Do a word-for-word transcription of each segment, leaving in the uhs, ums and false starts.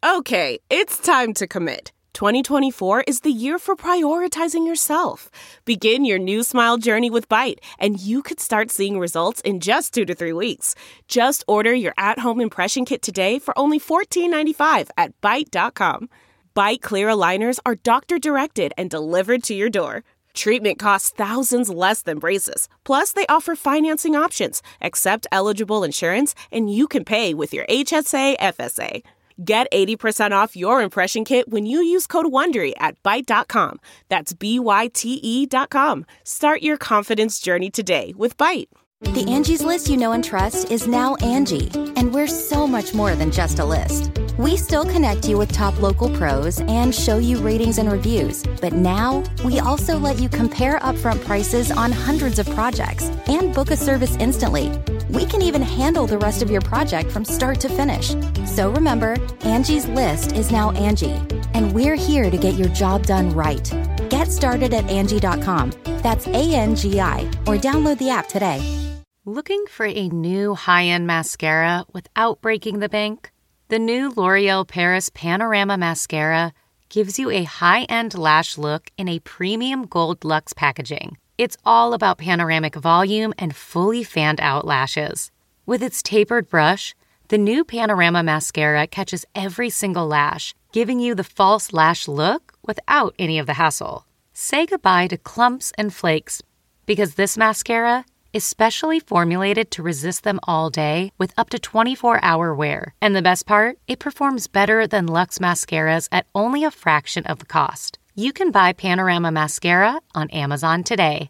Okay, it's time to commit. twenty twenty-four is the year for prioritizing yourself. Begin your new smile journey with Byte, and you could start seeing results in just two to three weeks. Just order your at-home impression kit today for only fourteen ninety-five at byte dot com. Byte clear aligners are doctor-directed and delivered to your door. Treatment costs thousands less than braces. Plus, they offer financing options, accept eligible insurance, and you can pay with your H S A F S A. Get eighty percent off your impression kit when you use code WONDERY at byte dot com. That's B Y T E dot com. Start your confidence journey today with Byte. The Angie's List you know and trust is now Angie, and we're so much more than just a list. We still connect you with top local pros and show you ratings and reviews, but now we also let you compare upfront prices on hundreds of projects and book a service instantly. We can even handle the rest of your project from start to finish. So remember, Angie's List is now Angie, and we're here to get your job done right. Get started at Angie dot com. That's A N G I, or download the app today. Looking for a new high-end mascara without breaking the bank? The new L'Oreal Paris Panorama Mascara gives you a high-end lash look in a premium gold luxe packaging. It's all about panoramic volume and fully fanned-out lashes. With its tapered brush, the new Panorama Mascara catches every single lash, giving you the false lash look without any of the hassle. Say goodbye to clumps and flakes, because this mascara is specially formulated to resist them all day with up to twenty-four hour wear. And the best part? It performs better than Luxe mascaras at only a fraction of the cost. You can buy Panorama Mascara on Amazon today.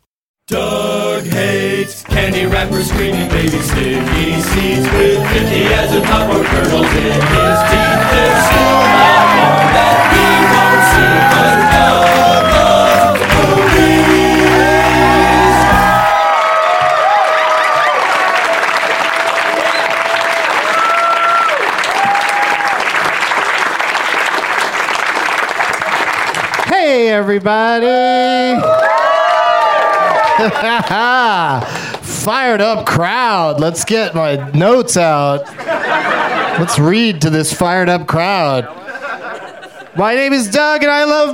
Doug hates candy wrappers, screaming baby sticky seeds with fifty as a popcorn kernels in his teeth. There's still not one that he won't see, 'cause Doug loves movies. Hey, everybody. Fired up crowd. Let's get my notes out. Let's read to this fired up crowd. My name is Doug and I love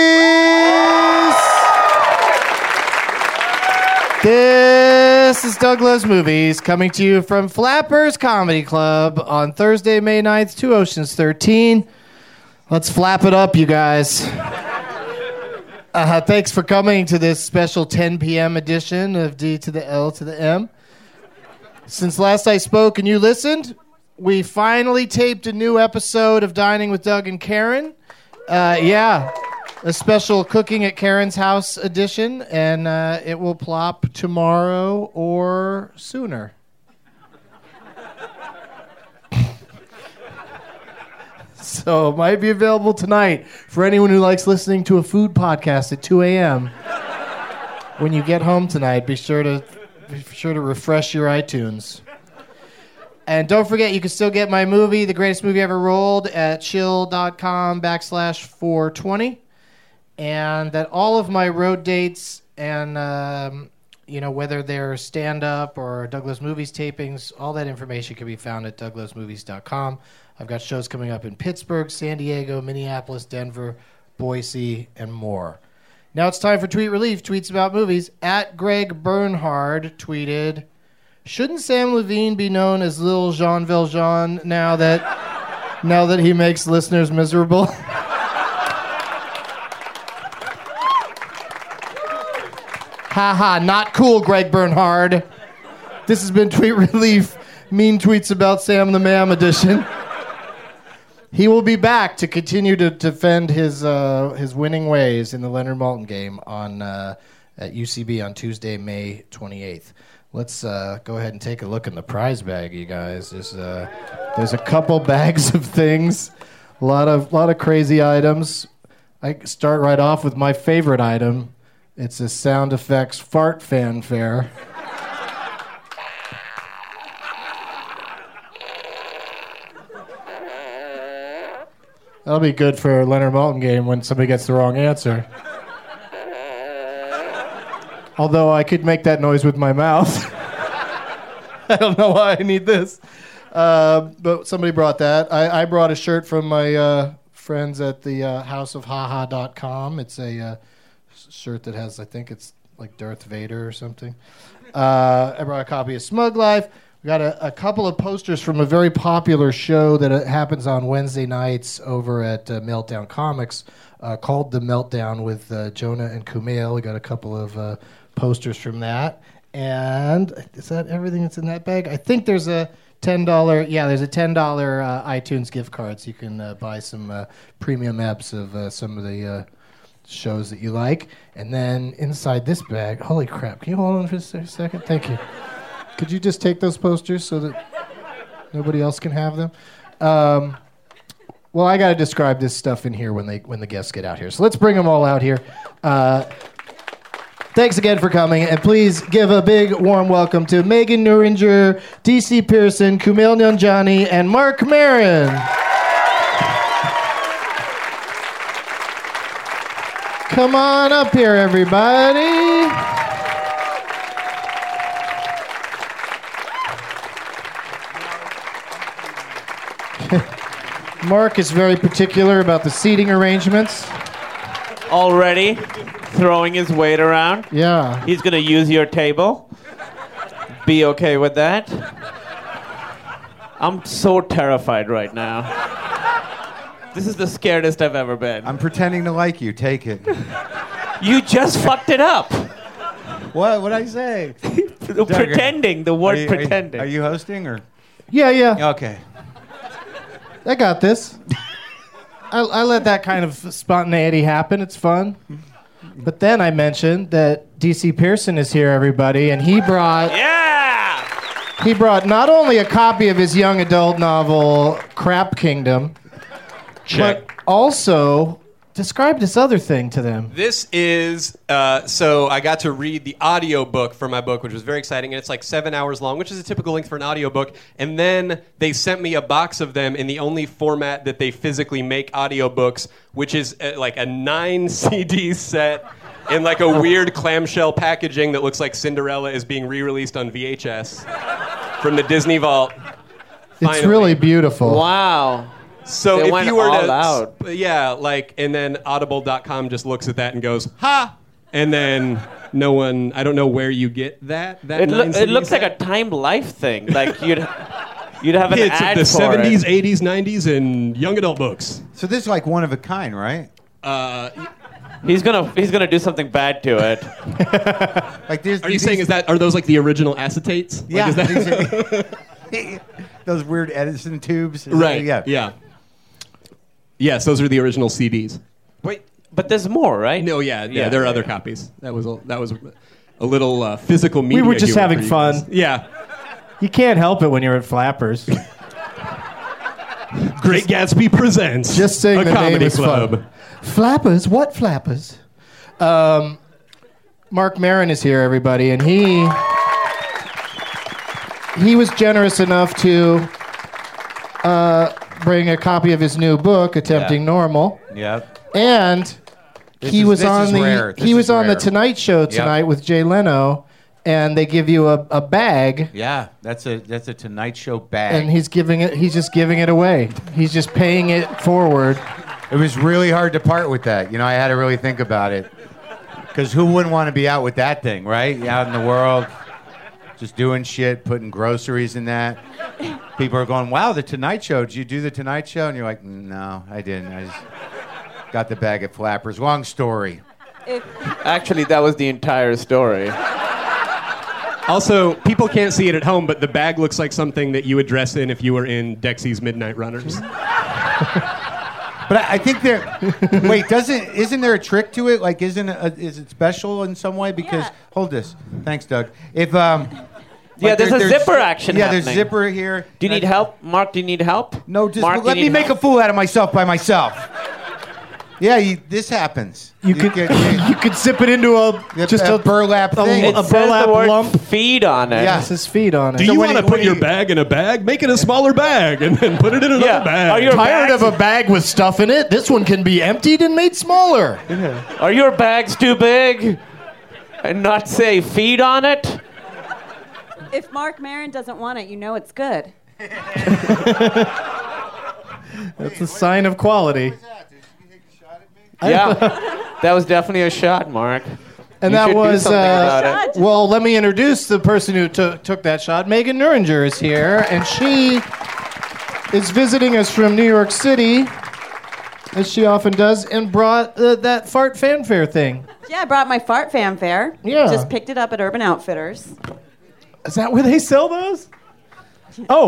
movies. This is Doug Loves Movies, coming to you from Flappers Comedy Club on Thursday, May ninth, two Oceans thirteen. Let's flap it up, you guys. Uh, thanks for coming to this special ten p.m. edition of D to the L to the M. Since last I spoke and you listened, we finally taped a new episode of Dining with Doug and Karen. Uh, yeah, a special Cooking at Karen's House edition, and uh, it will plop tomorrow or sooner. So it might be available tonight for anyone who likes listening to a food podcast at two a.m. When you get home tonight, be sure to be sure to refresh your iTunes. And don't forget, you can still get my movie, The Greatest Movie Ever Rolled, at chill.com backslash 420. And that all of my road dates and, um, you know, whether they're stand-up or Douglas Movies tapings, all that information can be found at douglas movies dot com. I've got shows coming up in Pittsburgh, San Diego, Minneapolis, Denver, Boise, and more. Now it's time for Tweet Relief, tweets about movies. At Greg Bernhard tweeted, shouldn't Sam Levine be known as Lil Jean Valjean now that, now that he makes listeners miserable? Haha, not cool, Greg Bernhard. This has been Tweet Relief, mean tweets about Sam the Mam edition. He will be back to continue to defend his uh, his winning ways in the Leonard Maltin game on uh, at U C B on Tuesday, May twenty-eighth. Let's uh, go ahead and take a look in the prize bag, you guys. There's uh, there's a couple bags of things, a lot of lot of crazy items. I start right off with my favorite item. It's a sound effects fart fanfare. That'll be good for a Leonard Maltin game when somebody gets the wrong answer. Although I could make that noise with my mouth. I don't know why I need this. Uh, but somebody brought that. I, I brought a shirt from my uh, friends at the uh, house of haha dot com. It's a uh, shirt that has, I think it's like Darth Vader or something. Uh, I brought a copy of Smug Life. We got a, a couple of posters from a very popular show that uh, happens on Wednesday nights over at uh, Meltdown Comics uh, called The Meltdown with uh, Jonah and Kumail. We got a couple of uh, posters from that. And is that everything that's in that bag? I think there's a ten dollars, yeah, there's a ten dollars uh, iTunes gift card, so you can uh, buy some uh, premium eps of uh, some of the uh, shows that you like. And then inside this bag, holy crap, can you hold on for a second? Thank you. Could you just take those posters so that nobody else can have them? Um, well, I got to describe this stuff in here when they when the guests get out here. So let's bring them all out here. Uh, thanks again for coming, and please give a big warm welcome to Megan Nuringer, D C Pearson, Kumail Nanjiani, and Marc Maron. Come on up here, everybody. Mark is very particular about the seating arrangements. Already throwing his weight around. Yeah. He's going to use your table. Be okay with that? I'm so terrified right now. This is the scaredest I've ever been. I'm pretending to like you. Take it. You just fucked it up. What? What'd I say? Pretending. The word are you, pretending. Are you, are you hosting or? Yeah, yeah. Okay. I got this. I, I let that kind of spontaneity happen. It's fun. But then I mentioned that D C Pearson is here, everybody, and he brought... Yeah! He brought not only a copy of his young adult novel, Crap Kingdom, Check. but also describe this other thing to them. This is, uh, so I got to read the audiobook for my book, which was very exciting, and it's like seven hours long, which is a typical length for an audiobook. And then they sent me a box of them in the only format that they physically make audiobooks, which is uh, like a nine C D set in like a weird clamshell packaging that looks like Cinderella is being re-released on V H S from the Disney Vault. It's Finally. really beautiful. Wow. So They if went you were all to, out. yeah, like, and then audible dot com just looks at that and goes, ha! And then no one, I don't know where you get that. that It, lo- nine it C D looks set. like a Time Life thing. Like you'd you'd have an Hits ad of the for seventies, it. eighties, nineties, and young adult books. So this is like one of a kind, right? Uh, He's gonna he's gonna do something bad to it. Like there's. are you these- saying is that are those like the original acetates? Like, Yeah. is that- these- those weird Edison tubes. Is right. that- Yeah. Yes, those are the original C Ds. Wait, but there's more, right? No, yeah, yeah, Yeah. there are other copies. That was a, that was a, a little uh, physical media. were just humor having for you fun. guys. Yeah. You can't help it when you're at Flappers. Great Gatsby presents Just saying a the name comedy is club. fun. Flappers? What Flappers? Um, Marc Maron is here, everybody, and he he was generous enough to uh, bring a copy of his new book, Attempting Yeah. Normal, Yep. and This he is- was this on is the rare. This he is was on the rare. Tonight Show tonight with Jay Leno, and they give you a, a bag. Yeah, that's a that's a Tonight Show bag. And he's giving it. He's just giving it away. He's just paying it forward. It was really hard to part with that. You know, I had to really think about it. Because who wouldn't want to be out with that thing, right? Out in the world, just doing shit, putting groceries in that. People are going, wow, the Tonight Show. Did you do the Tonight Show? And you're like, no, I didn't. I just got the bag at Flappers. Long story. Actually, that was the entire story. Also, people can't see it at home, but the bag looks like something that you would dress in if you were in Dexy's Midnight Runners. But I, I think there. Wait, doesn't isn't there a trick to it? Like, isn't it, uh, is it special in some way? Because Yeah. hold this. Thanks, Doug. If um. Yeah, like, there's there- a zipper action Yeah, happening. there's zipper here. Do you need Uh, help, Mark? Do you need help? No, just Mark, let you me need make help? a fool out of myself by myself. Yeah, you, this happens. You could get- you could zip it into a you- just a a burlap a- thing. It a says burlap the word lump. feed on it. Yeah. Has his feet on it. Do So you when want to you- put when your you- bag in a bag? Make it a smaller bag and then put it in another Yeah. bag. Are your Tired bags, of a bag with stuff in it? This one can be emptied and made smaller. Are your bags too big? And not say feed on it? If Marc Maron doesn't want it, you know it's good. That's a sign of quality. Yeah, that was definitely a shot, Mark. And You that should do was, something uh, about it. well, let me introduce the person who took took that shot. Megan Nuringer is here, and she is visiting us from New York City, as she often does, and brought uh, that fart fanfare thing. Yeah, I brought my fart fanfare. Yeah. Just picked it up at Urban Outfitters. Is that where they sell those? Oh.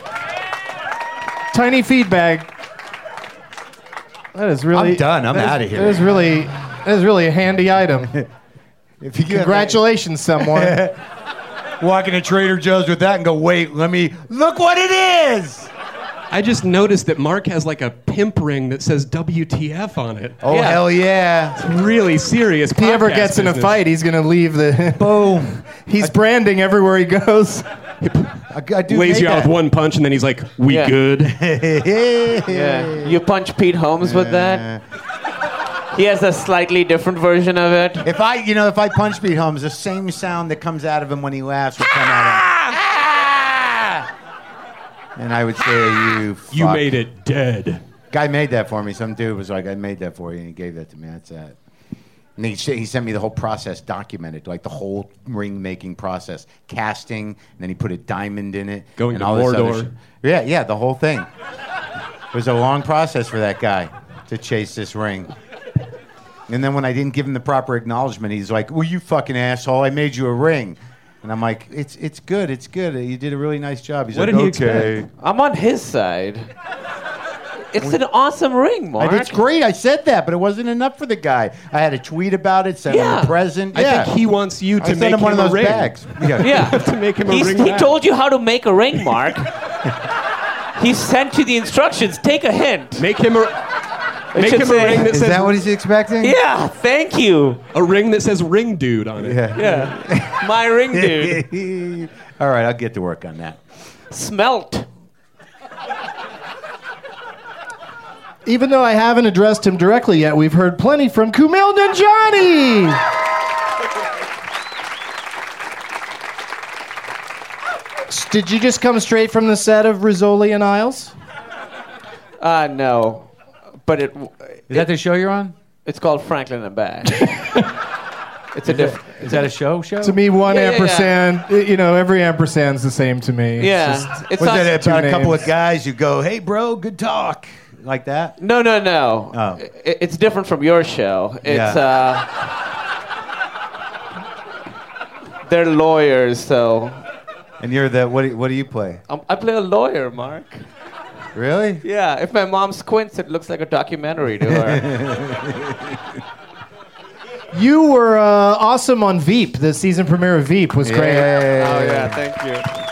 Tiny feed bag. That is really... I'm done. I'm that is- outta here. That is really, that is really a handy item. If you Congratulations, someone. walk into Trader Joe's with that and go, wait, let me look what it is. I just noticed that Mark has like a pimp ring that says W T F on it. Oh, Yeah. hell yeah. It's really serious. If he ever podcast gets in a business. fight, he's going to leave the... Boom. He's branding everywhere he goes. I, I do lays make you out that. with one punch, and then he's like, "We Yeah. good?" Yeah. You punch Pete Holmes with that? He has a slightly different version of it. If I, you know, if I punch Pete Holmes, the same sound that comes out of him when he laughs would come out of him. And I would say, you fuck. You made it dead. Guy made that for me. Some dude was like, I made that for you, and he gave that to me. That's that. And he, he sent me the whole process documented, like the whole ring-making process. Casting, and then he put a diamond in it. Going and to all this other Mordor. shit. Yeah, yeah, the whole thing. It was a long process for that guy to chase this ring. And then when I didn't give him the proper acknowledgement, he's like, well, you fucking asshole, I made you a ring. And I'm like, it's it's good, it's good. You did a really nice job. He's What like, did he okay. expect? I'm on his side. It's an awesome ring, Mark. I, it's great. I said that, but it wasn't enough for the guy. I had a tweet about it, sent him Yeah. a present. I Yeah. think he wants you I to sent make him one of a those ring. bags. Yeah. Yeah. to make him a He's, ring. he back. told you how to make a ring, Mark. He sent you the instructions. Take a hint. Make him a. Make should him say- a ring that Is says that what he's expecting? Yeah, thank you. a ring that says "ring dude" on it. Yeah. Yeah. My ring dude. All right, I'll get to work on that. Smelt. Even though I haven't addressed him directly yet, we've heard plenty from Kumail Nanjiani. Did you just come straight from the set of Rizzoli and Isles? Uh, no. But it, Is that the show you're on? it's called Franklin and Bash. It's a different. Is that a show show? To me, one Yeah, yeah, yeah. ampersand, you know, every ampersand's the same to me. It's Yeah. just- It's Was not, that about two a couple names. of guys who go, hey, bro, good talk? Like that? No, no, no. Oh. I- it's different from your show. It's Yeah. uh they're lawyers, so And you're the, what do, what do you play? um, I play a lawyer, Mark. Really? Yeah, if my mom squints, it looks like a documentary to her. You were uh, awesome on Veep. The season premiere of Veep was great. Oh yeah, thank you.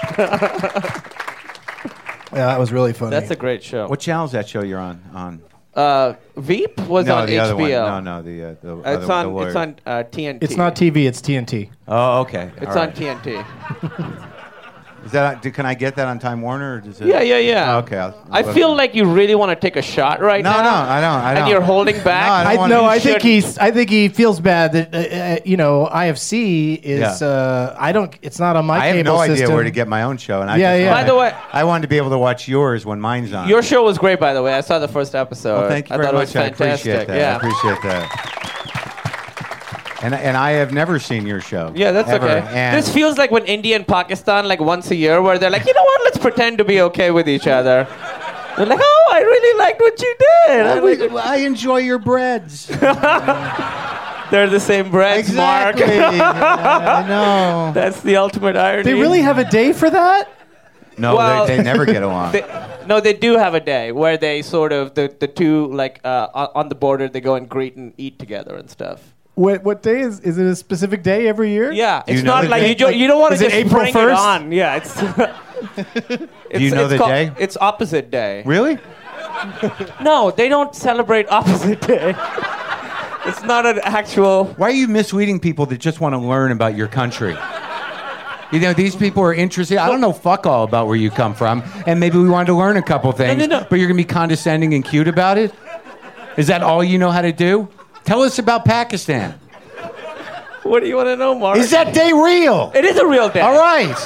Yeah, that was really funny. That's a great show. What channel is that show you're on? On Uh, Veep was no, on the H B O. other one. No, no, the uh, the, Uh, It's other, on. the lawyer. It's on uh, T N T. It's not T V, it's T N T. Oh, okay. It's All on right. T N T. Is that? Do, can I get that on Time Warner? Or does it, Yeah, yeah, yeah. Oh, okay. I'll, I feel like you really want to take a shot right No, now. no, I don't. I don't. And you're holding back. No, I don't I wanna- no, you I think shouldn't. he's. I think he feels bad that uh, uh, you know I F C is. Yeah. Uh, I don't. It's not on my I have cable no idea system. where to get my own show, and I Yeah, just yeah. By wanted- the way, I wanted to be able to watch yours when mine's on. your show was great. By the way, I saw the first episode. Well, thank you I very thought much. it was I fantastic. appreciate that. Yeah. I appreciate that. And and I have never seen your show. Yeah, that's ever. okay. And This feels like when India and Pakistan, like once a year, where they're like, you know what, let's pretend to be okay with each other. They're like, oh, I really liked what you did. I, I'm like, like- I enjoy your breads. they're the same breads, Exactly. Mark. I know. That's the ultimate irony. They really have a day for that. No, Well, they, they never get along. They, no, they do have a day where they sort of the, the two like uh, on on the border they go and greet and eat together and stuff. What what day is? Is it a specific day every year? Yeah, Do you it's know not the like day? you, jo- you don't want to Is it just April bring first? it on. Yeah, it's. it's you know it's the called- day? It's opposite day. Really? No, they don't celebrate opposite day. It's not an actual. Why are you misleading people that just want to learn about your country? You know, these people are interested. I don't know fuck all about where you come from, and maybe we wanted to learn a couple things, no, no. but you're going to be condescending and cute about it? Is that all you know how to do? Tell us about Pakistan. What do you want to know, Mark? Is that day real? It is a real day. All right.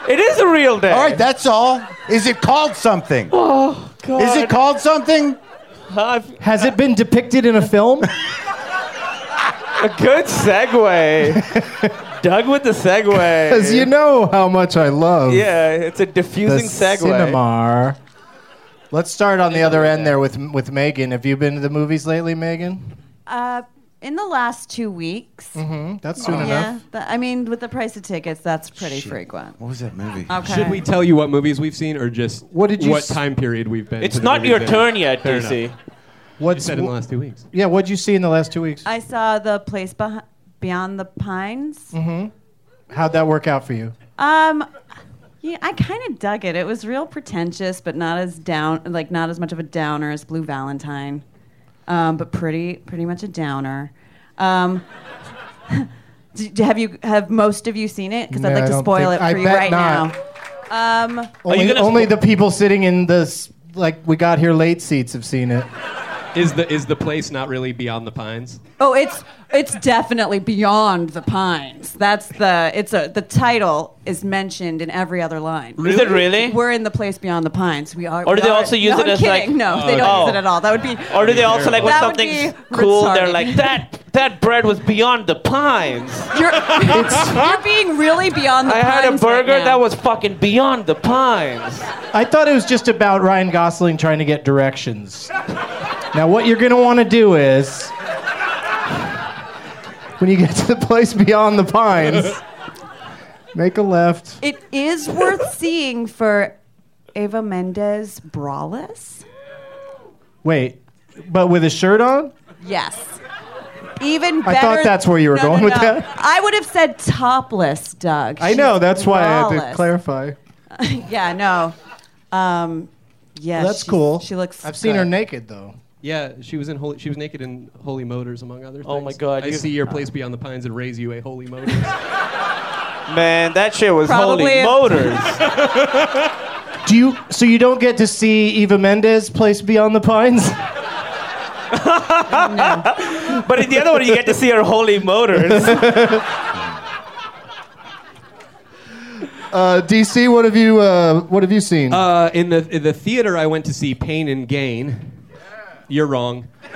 It is a real day. All right, that's all. Is it called something? Oh, God. Is it called something? I've- Has it been depicted in a film? A good segue. Doug with the segue. Because you know how much I love Yeah, it's a the diffusing segue. cinema. Let's start on the other end there with with Megan. Have you been to the movies lately, Megan? Uh, in the last two weeks. Mm-hmm. That's soon Yeah, enough. th- I mean, with the price of tickets, that's pretty frequent. What was that movie? Okay. Should we tell you what movies we've seen, or just What did you what s- time period we've been? It's to the not movies your in? turn yet, Fair D C. enough. What's You said in the last two weeks. yeah? What'd you see in the last two weeks? I saw the place beh- beyond the pines. How'd that work out for you? Um, yeah, I kind of dug it. It was real pretentious, but not as down, like not as much of a downer as Blue Valentine, um, but pretty, pretty much a downer. Um, d- d- have you, have most of you seen it? Because No, I'd like I to don't spoil think- it I for you bet right not. now. Um, Only, gonna only spo- the people sitting in this like we got here late seats have seen it. Is the is the place not really beyond the pines? Oh, it's it's definitely beyond the pines. That's the it's a the title is mentioned in every other line. Is it really? We're in the place beyond the pines. We are. Or do we they are- also use no, it I'm as, kidding. like- No, they don't Oh. use it at all. That would be. Or do they also like when That would something's be cool? They're retarded. like that. That bread was beyond the pines. You're, you're being really beyond the I pines. had a burger right now. that was fucking beyond the pines. I thought it was just about Ryan Gosling trying to get directions. Now, what you're going to want to do is, when you get to the place beyond the pines, make a left. It is worth seeing for Eva Mendes braless. Wait, but with a shirt on? Yes. Even I better. thought that's where you were No, going no, with no. that. I would have said topless, Doug. I know, She's that's why I had to braless. clarify. Yeah, no. Um, yeah, That's she's- cool. She looks. I've seen her good. naked, though. Yeah, she was in holy. She was naked in Holy Motors, among other things. Oh my God, I you- see your place beyond the pines and raise you a Holy Motors. Man, that shit was Probably- holy motors. Do you? So you don't get to see Eva Mendes place beyond the pines? But in the other one, you get to see her holy motors. Uh, D C, what have you? Uh, what have you seen? uh, in the in the theater, I went to see Pain and Gain. You're wrong. Um,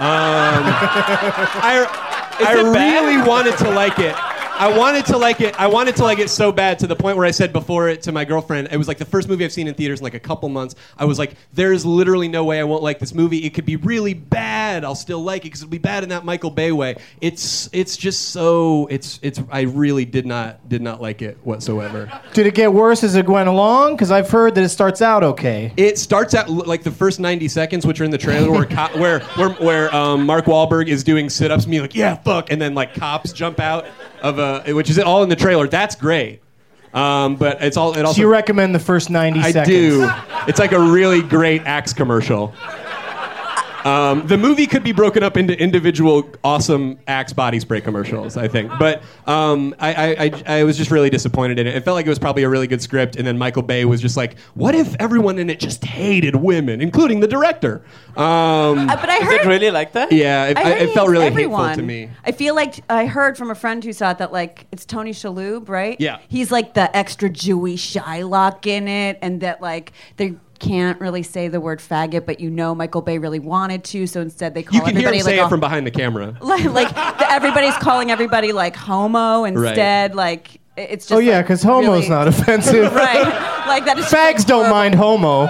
I I it bad? really wanted to like it. I wanted to like it. I wanted to like it so bad to the point where I said before it to my girlfriend, it was like the first movie I've seen in theaters in like a couple months. I was like, there's literally no way I won't like this movie. It could be really bad. I'll still like it because it'll be bad in that Michael Bay way. It's it's just so it's it's I really did not did not like it whatsoever. Did it get worse as it went along? Because I've heard that it starts out okay. It starts out l- like the first ninety seconds, which are in the trailer, where co- where where, where um, Mark Wahlberg is doing sit-ups, and being like, "Yeah, fuck," and then like cops jump out of a, which is all in the trailer. That's great, um, but it's all. It also. So you recommend the first ninety I seconds? do. It's like a really great Axe commercial. Um, the movie could be broken up into individual awesome Axe body spray commercials, I think. But um, I, I, I, I was just really disappointed in it. It felt like it was probably a really good script, and then Michael Bay was just like, what if everyone in it just hated women, including the director? Um, Uh, but I Is heard. it really like that? yeah, it, I I, heard it he felt hates really everyone. hateful to me. I feel like I heard from a friend who saw it that like it's Tony Shalhoub, right? Yeah. He's like the extra Jewy Shylock in it, and that like they can't really say the word faggot, but you know Michael Bay really wanted to, so instead they call You can hear everybody him like say a- it from behind the camera. like, like the, everybody's calling everybody like homo instead. Like it- it's just. Oh yeah, like, because homo's really- not offensive. right. Like that is. just, Fags like, don't horrible. mind homo.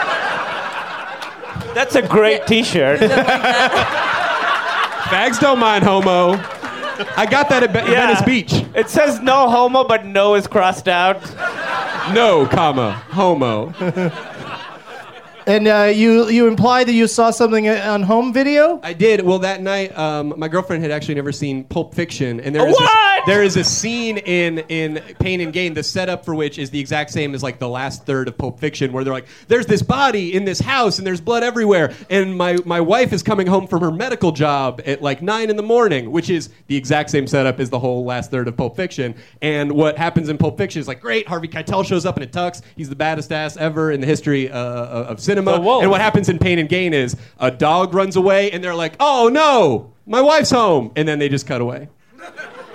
That's a great T-shirt. Fags don't mind homo. I got that at Be- Yeah. Venice Beach. It says no homo, but no is crossed out. No, comma, homo. And uh, you you implied that you saw something on home video? I did. Well, that night, um, my girlfriend had actually never seen Pulp Fiction, and there is What? A, there is a scene in in Pain and Gain, the setup for which is the exact same as like the last third of Pulp Fiction, where they're like, "There's this body in this house, and there's blood everywhere," and my my wife is coming home from her medical job at like nine in the morning, which is the exact same setup as the whole last third of Pulp Fiction. And what happens in Pulp Fiction is like, great, Harvey Keitel shows up in a tux. He's the baddest ass ever in the history uh, of cinema. Oh, whoa. And what happens in Pain and Gain is a dog runs away, and they're like, "Oh no, my wife's home," and then they just cut away.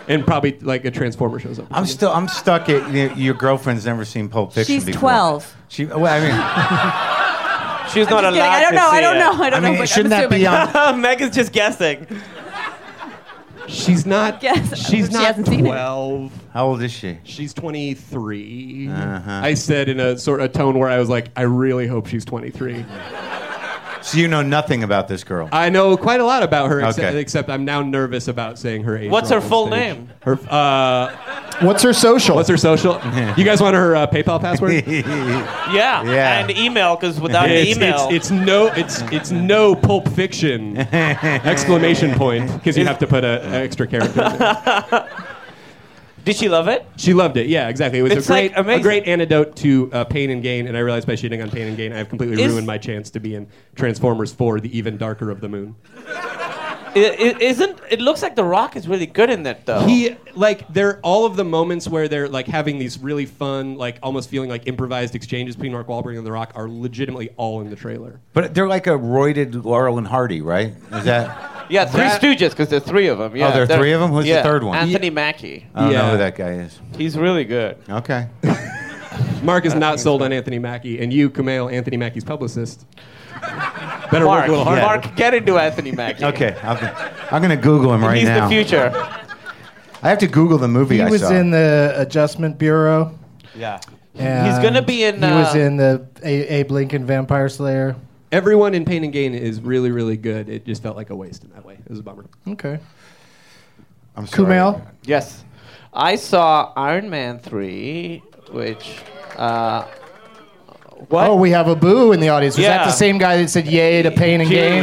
And probably like a Transformer shows up. I'm still, I'm stuck at, you know, your girlfriend's never seen Pulp Fiction She's before. twelve. She, well, I mean, She's not Just allowed kidding. I don't to know. see I don't it. know. I I don't mean, know. But shouldn't I'm that be assuming. on? Meg is just guessing. She's not. Yes, She's she not hasn't seen it. twelve. How old is she? She's twenty-three. Uh-huh. I said in a sort of tone where I was like, I really hope she's twenty-three. So you know nothing about this girl. I know quite a lot about her, except, Okay. except I'm now nervous about saying her age. What's wrong her on full stage. name? Her. Uh, What's her social? what's her social? You guys want her uh, PayPal password? Yeah. Yeah. And email, because without an It's, email. it's, it's no it's it's no Pulp Fiction exclamation point because you have to put a, an extra character in there. Did she love it? She loved it. Yeah, exactly. It was It's a great like amazing. a great antidote to uh, Pain and Gain, and I realized by shitting on Pain and Gain, I have completely Is- ruined my chance to be in Transformers four: The Even Darker of the Moon. It, it isn't. It looks like The Rock is really good in that, though. He like there all of the moments where they're like having these really fun, like almost feeling like improvised exchanges between Mark Wahlberg and The Rock are legitimately all in the trailer. But they're like a roided Laurel and Hardy, right? Is that? yeah, Three that- Stooges, because there's three of them. Yeah, Oh, there are They're- three of 'em? Who's the yeah, third one? Anthony Mackie. I don't know Yeah. who that guy is. He's really good. Okay. Mark is not sold on Anthony Mackie, and you, Kumail, Anthony Mackie's publicist, better Mark, work a little harder. Mark, get into Anthony Mackie. Okay. I'm, I'm going to Google him right He's now. the future. I have to Google the movie He I was saw. in the Adjustment Bureau. Yeah. And gonna be in, He was uh, in the A- Abe Lincoln Vampire Slayer. Everyone in Pain and Gain is really, really good. It just felt like a waste in that way. It was a bummer. Okay. I'm sorry. Kumail. Yes. I saw Iron Man three, which. Uh, what? Oh, we have a boo in the audience. Was Yeah. that the same guy that said yay to Pain and Gain?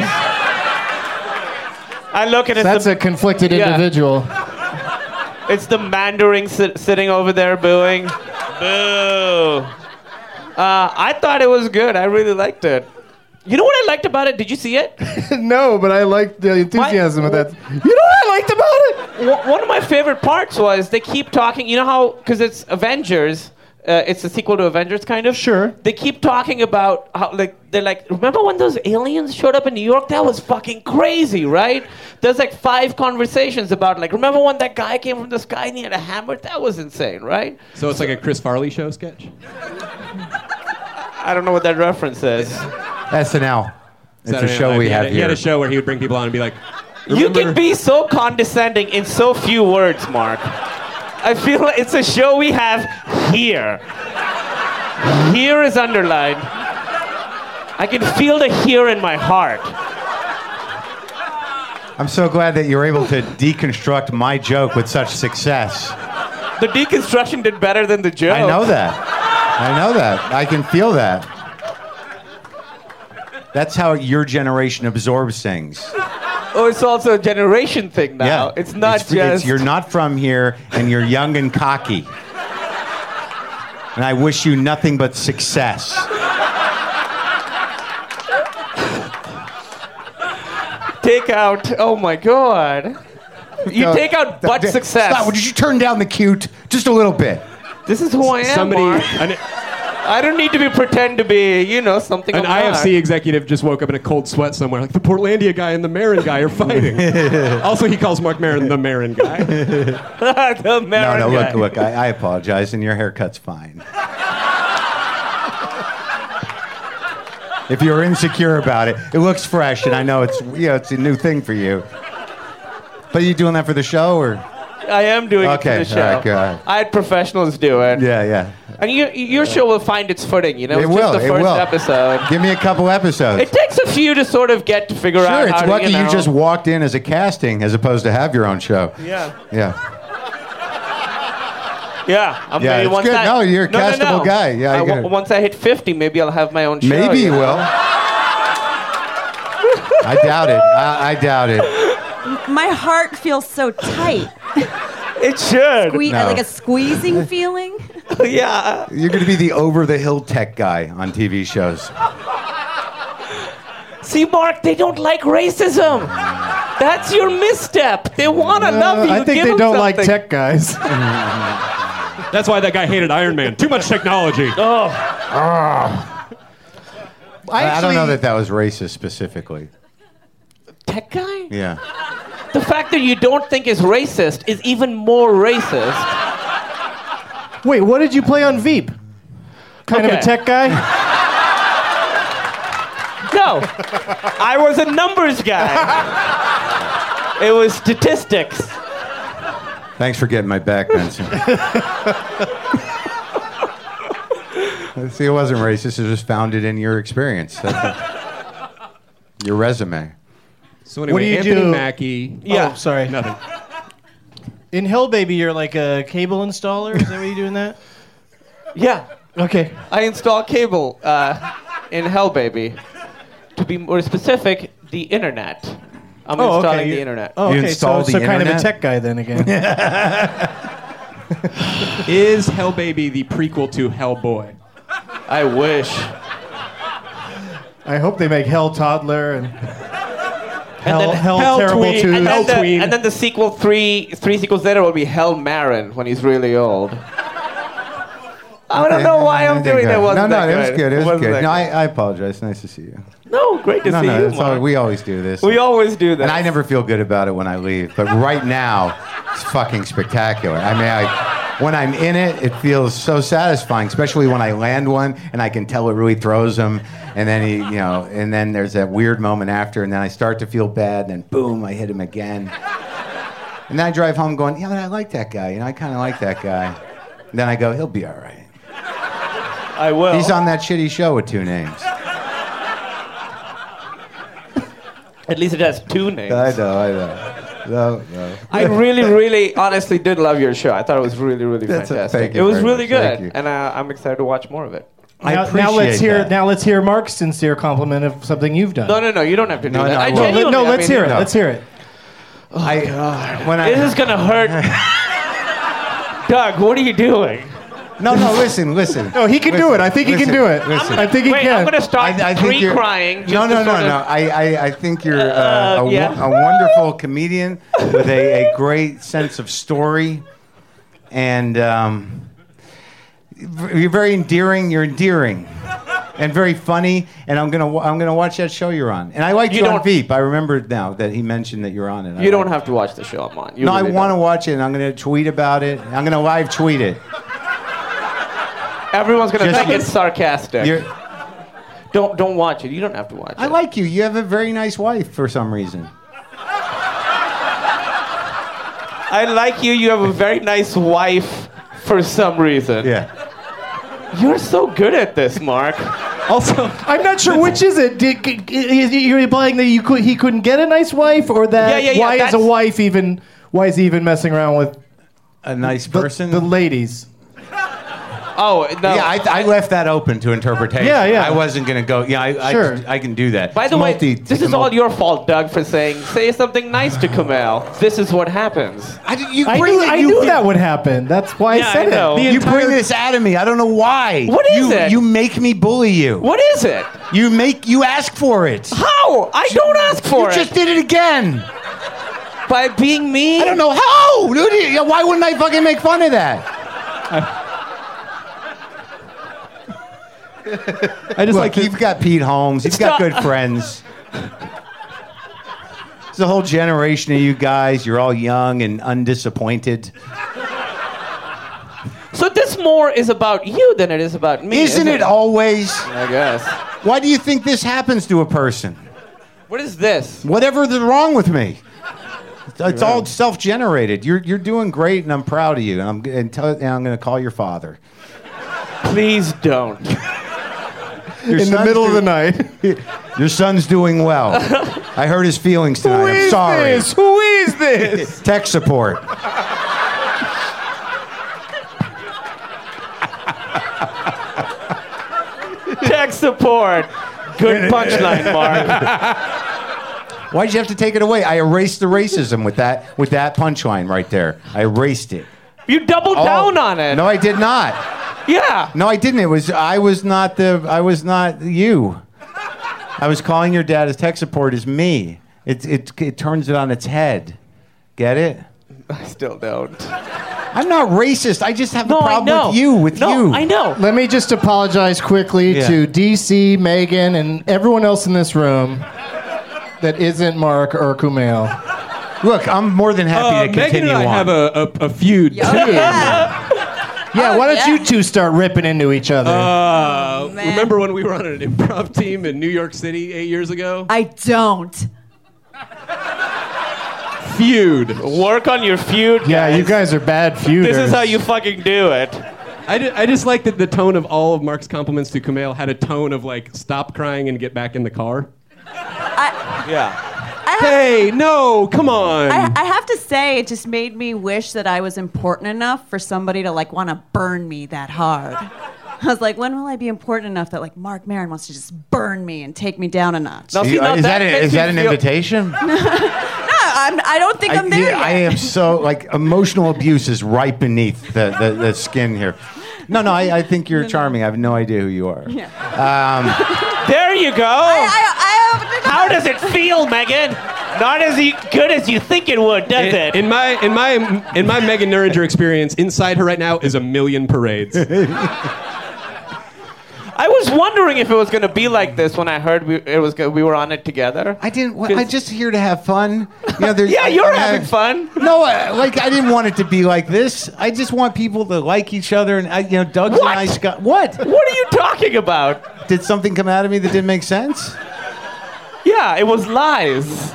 I look at it. That's the, a conflicted Yeah. individual. It's the Mandarin sit, sitting over there booing. Boo. Uh, I thought it was good. I really liked it. You know what I liked about it? Did you see it? No, but I liked the enthusiasm of that. You know what I liked about it? One one of my favorite parts was they keep talking. You know how, because it's Avengers, uh, it's a sequel to Avengers, kind of. Sure. They keep talking about how, like, they're like, remember when those aliens showed up in New York? That was fucking crazy, right? There's like five conversations about, like, remember when that guy came from the sky and he had a hammer? That was insane, right? So it's like a Chris Farley show sketch? I don't know what that reference is. S N L. It's a Saturday show Night we Live. He have had, here. He had a show where he would bring people on and be like, You "Remember-" can be so condescending in so few words, Mark. I feel like it's a show we have here. Here is underlined. I can feel the here in my heart. I'm so glad that you're able to deconstruct my joke with such success. The deconstruction did better than the joke. I know that. I know that. I can feel that. That's how your generation absorbs things. Oh, it's also a generation thing now. Yeah. It's not it's, just. It's, you're not from here, and you're young and cocky. And I wish you nothing but success. Take out. Oh my God. You No, take out butt th- success. Stop. Would you turn down the cute just a little bit? This is who I am. somebody, Mark. an, I don't need to be pretend to be, you know, something. an I'm I F C not. executive just woke up in a cold sweat somewhere. Like, the Portlandia guy and the Marin guy are fighting. Also, he calls Mark Maron the Marin guy. the No, Marin no, guy. look, look, I, I apologize, and your haircut's fine. If you're insecure about it, it looks fresh, and I know it's you know, it's a new thing for you. But are you doing that for the show, or? I am doing Okay, it for the show. all right, good. I had professionals do it. Yeah, yeah. And you, your show will find its footing, you know? It it's will, just the it first will. episode. Give me a couple episodes. It takes a few to sort of get to figure out Sure, how it's to, lucky you, know. you just walked in as a casting as opposed to have your own show. Yeah. Yeah. Yeah. I'm Yeah, maybe it's once good. I, No, you're a no, no, castable no. guy. Yeah, I- you w- gotta- once I hit fifty, maybe I'll have my own show. Maybe you know? will. I doubt it. I, I doubt it. My heart feels so tight. It should. We, No. Like a squeezing feeling. Yeah. You're going to be the over-the-hill tech guy on T V shows. See, Mark, they don't like racism. That's your misstep. They want to love you. I think Give they them don't like something. tech guys. That's why that guy hated Iron Man. Too much technology. Oh, I, I don't know that that was racist specifically. tech guy? Yeah. The fact that you don't think is racist is even more racist. Wait, what did you play on Veep? Kind Okay. of a tech guy? No, I was a numbers guy. It was statistics. Thanks for getting my back, Benson. See, it wasn't racist. It was just founded in your experience. That's your resume. So anyway, What do you Anthony do? Mackie. Yeah. Oh, sorry. Nothing. In Hell Baby, you're like a cable installer? Is that what you're doing that? Yeah, Okay. I install cable uh, in Hell Baby. To be more specific, the internet. I'm Oh, installing okay. the You- internet. Oh, You okay. install So, the so kind of a internet? tech guy then again. Is Hell Baby the prequel to Hellboy? I wish. I hope they make Hell Toddler and Hell, then Hell, Hell Terrible Tween, Twos. And then, the, Tween. and then the sequel three three sequels later will be Hell Marin when he's really old. I don't know why I'm doing that. Wasn't No, no, that it was good. It was Wasn't good. that No, I, I apologize. Nice to see you. No, great to No, see no, you, it's all, Mark. we always do this. We always do that. And I never feel good about it when I leave, but right now, it's fucking spectacular. I mean, I, when I'm in it, it feels so satisfying, especially when I land one and I can tell it really throws him, and then he, you know, and then there's that weird moment after, and then I start to feel bad, and then boom, I hit him again. And then I drive home going, yeah, but I like that guy, you know, I kind of like that guy. And then I go, he'll be all right. I will. He's on that shitty show with two names. At least it has two names. I know, I know. No, no. I really, really, honestly did love your show. I thought it was really, really That's a- fantastic. thank It you was very really much. Thank good, you. and uh, I'm excited to watch more of it. I now, appreciate now let's hear that. now let's hear Mark's sincere compliment of something you've done. No, no, no, you don't have to do No, that. no, I I won't. no, let- genuinely, no, I let's mean, hear it. no. Let's hear it. I, God. When I, This is gonna hurt. Doug, what are you doing? No, no, listen, listen. No, he can do it. I think he can listen, do it. Listen. I think he Wait, can. I'm gonna start I, I think you're pre-crying. just No, to no, no, sort of- no. I, I, I think you're uh, Uh, a, wo- yeah. a wonderful comedian with a, a great sense of story, and um, you're very endearing. You're endearing, and very funny. And I'm gonna wa- I'm gonna watch that show you're on. And I liked You you, on don't- Veep. I remembered now that he mentioned that you're on it. I You don't like- have to watch the show I'm on. You No, really I want to don't. watch it, and I'm gonna tweet about it. I'm gonna live tweet it. Everyone's gonna Just- think it's sarcastic. You're, Don't don't watch it. You don't have to watch I it. like you. You have a very nice wife for some reason. I like you. You have a very nice wife for some reason. Yeah. You're so good at this, Mark. Also, I'm not sure which is it. Did, is you implying that you could, he couldn't get a nice wife, or that Yeah, yeah, yeah, why is a that's- wife even? Why is he even messing around with A nice the, person. the ladies? Oh no. Yeah, I, I left that open to interpretation. Yeah, yeah. I wasn't gonna go. Yeah, I, Sure. I, I can do that. By the It's way, multi- this is all your fault, Doug, for saying say something nice to Kumail. This is what happens. I, did- you I bring knew, it- I you- knew that would happen. That's why Yeah, I said I know. it. The You entire- bring this out of me. I don't know why. What is you, it? You make me bully you. What is it? You make. You ask for it. How? I don't ask for you it. just did it again. By being mean. I don't know how. Dude, you- why wouldn't I fucking make fun of that? I just Look, like to, you've got Pete Holmes. You've got not- good friends. There's a whole generation of you guys. You're all young and undisappointed. So this more is about you than it is about me. Isn't it always? I guess. Why do you think this happens to a person? What is this? Whatever is wrong with me. It's, it's all self-generated. You're you're doing great, and I'm proud of you. And I'm and, tell, and I'm going to call your father. Please don't. Your in the son's middle of do- the night. Your son's doing well. I hurt his feelings tonight. Who I'm is sorry. this? Who is this? Tech support. Tech support. Good punchline, Mark. Why'd you have to take it away? I erased the racism with that with that punchline right there. I erased it. You doubled Oh, down on it. No, I did not. Yeah. No, I didn't. It was I was not the I was not you. I was calling your dad as tech support as me. It it it turns it on its head. Get it? I still don't. I'm not racist. I just have No, a I problem know. with you. With no, you. I know. Let me just apologize quickly Yeah. to D C, Megan, and everyone else in this room that isn't Mark or Kumail. Look, I'm more than happy Uh, to Megan continue and I on. have a, a, a feud. Oh, yeah. Yeah, Oh, why don't yeah. you two start ripping into each other? Uh, Man. remember when we were on an improv team in New York City eight years ago? I don't. Feud. Work on your feud. yeah, guys. you guys are bad feuders. This is how you fucking do it. I, ju- I just like that the tone of all of Mark's compliments to Kumail had a tone of like, stop crying and get back in the car. I, Yeah. I, have, Hey, no, come on. I, I have to say, it just made me wish that I was important enough for somebody to like want to burn me that hard. I was like, when will I be important enough that like Mark Maron wants to just burn me and take me down a notch? Now, see, You- now is that, a, makes is me that an feel- invitation? No, I'm, I don't think I, am there yeah, yet. I am so like emotional abuse is right beneath the, the, the skin here. No, no, I, I think you're charming. I have no idea who you are. Yeah. Um, There you go. I, I, I, How does it feel, Megan? Not as you, good as you think it would, does in, it? in my in my in my Megan Nuringer experience, inside her right now is a million parades. I was wondering if it was going to be like this when I heard we, it was go- we were on it together. I didn't. wa- I'm just here to have fun. You know, there's- Yeah, I- you're I- having fun. No, I, like I didn't want it to be like this. I just want people to like each other, and I, you know, Doug's What? a nice guy. What? What are you talking about? Did something come out of me that didn't make sense? Yeah, it was lies.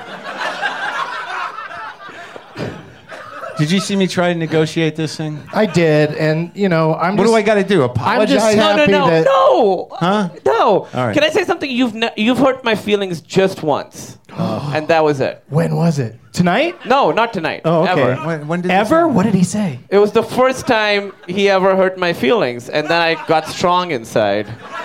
Did you see me try to negotiate this thing? I did, and you know, I'm. What just, do I got to do? I'm Apologize? just No, no, happy no, that. no. Huh? No. All right. Can I say something? You've ne- you've hurt my feelings just once, and that was it. When was it? Tonight? No, not tonight. Oh, okay. Ever. When, when did this Ever? happen? What did he say? It was the first time he ever hurt my feelings, and then I got strong inside.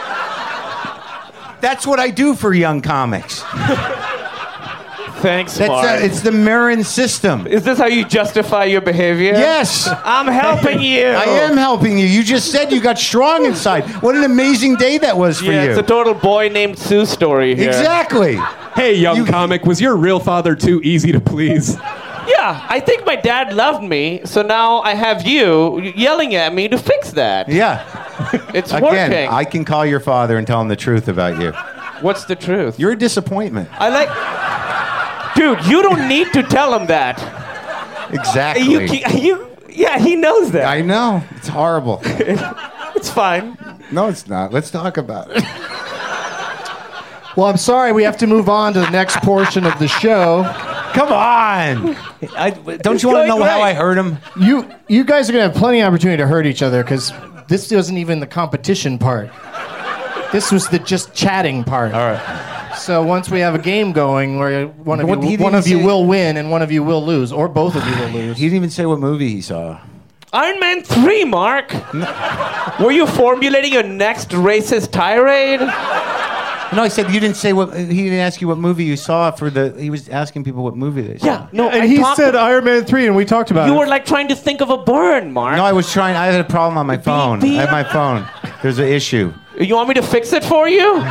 That's what I do for young comics. Thanks, That's Mark. uh, it's the Marin system. Is this how you justify your behavior? Yes. I'm helping you. I am helping you. You just said you got strong inside. What an amazing day that was for Yeah, you. it's a total boy named Sue story here. Exactly. Hey, young You- comic, was your real father too easy to please? Yeah, I think my dad loved me, so now I have you yelling at me to fix that. Yeah. It's Again, working. I can call your father and tell him the truth about you. What's the truth? You're a disappointment. I like. Dude, you don't need to tell him that. Exactly. You, ca- you, yeah, he knows that. I know. It's horrible. It's fine. No, it's not. Let's talk about it. Well, I'm sorry. We have to move on to the next portion of the show. Come on. I, don't It's you want to going know how great. I hurt him? You you guys are gonna have plenty of opportunity to hurt each other because this wasn't even the competition part. This was the just chatting part. All right. So once we have a game going, where one of What- he you didn't one of you say- will win and one of you will lose, or both of you will lose. He didn't even say what movie he saw. Iron Man three, Mark. Were you formulating your next racist tirade? No, I said you didn't say what. He didn't ask you what movie you saw for the. He was asking people what movie they saw. Yeah, no. And I he talked- said Iron Man three, and we talked about you it. were like trying to think of a burn, Mark. No, I was trying. I had a problem on my phone. the- I had my phone. There's an issue. You want me to fix it for you?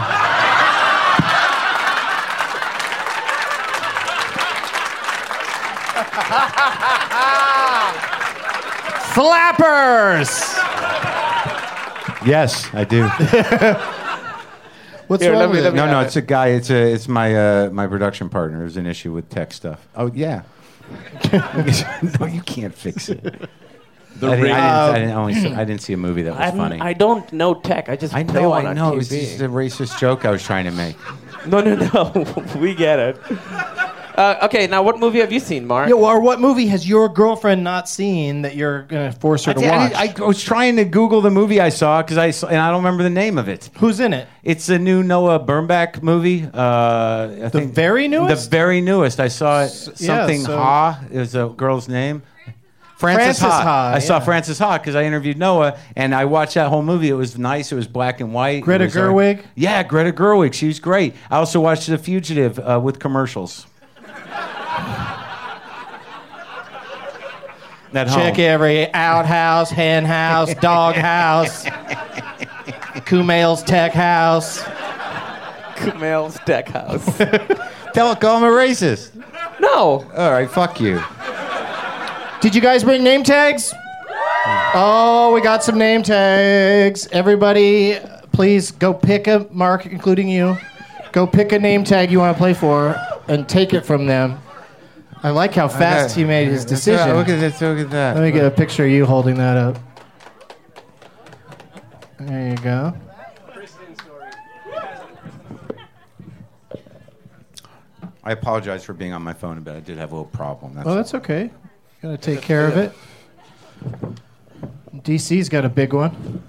Flappers. Yes, I do. What's Here, wrong let me- with let it? me- No, no, have it's a guy. It's a. It's my uh, my production partner. There's an issue with tech stuff. Oh yeah. No, you can't fix it. The I, didn't, ring. I, didn't, I, didn't only see, I didn't see a movie that was I'm- funny. I don't know tech. I just I play know, one I on know. T It's V. just a racist joke I was trying to make. No, no, no. We get it. Uh, okay, now what movie have you seen, Mark? Yeah, or what movie has your girlfriend not seen that you're gonna force her I, to did- I watch? did- I was trying to Google the movie I saw because I saw, and I don't remember the name of it. Who's in it? It's a new Noah Baumbach movie. Uh, I The think very newest? The very newest. I saw it. yeah, Something so- Ha is a girl's name. Frances, Frances Ha. Ha, I saw yeah. Frances Ha because I interviewed Noah, and I watched that whole movie. It was nice. It was black and white. Greta It was, uh, Gerwig? yeah, Greta Gerwig. She was great. I also watched The Fugitive uh, with commercials. At Check home. every outhouse, hen house, dog house, Kumail's tech house. Kumail's Deck House. Tell call him a racist. No. All right, fuck you. Did you guys bring name tags? Oh, we got some name tags. Everybody, please go pick a Mark, including you. Go pick a name tag you want to play for and take it from them. I like how fast Okay. he made his decision. Yeah, look at this. Look at that. Let me get a picture of you holding that up. There you go. I apologize for being on my phone a bit. I did have a little problem. That's Oh, that's okay. Gonna take care of it. D C's got a big one.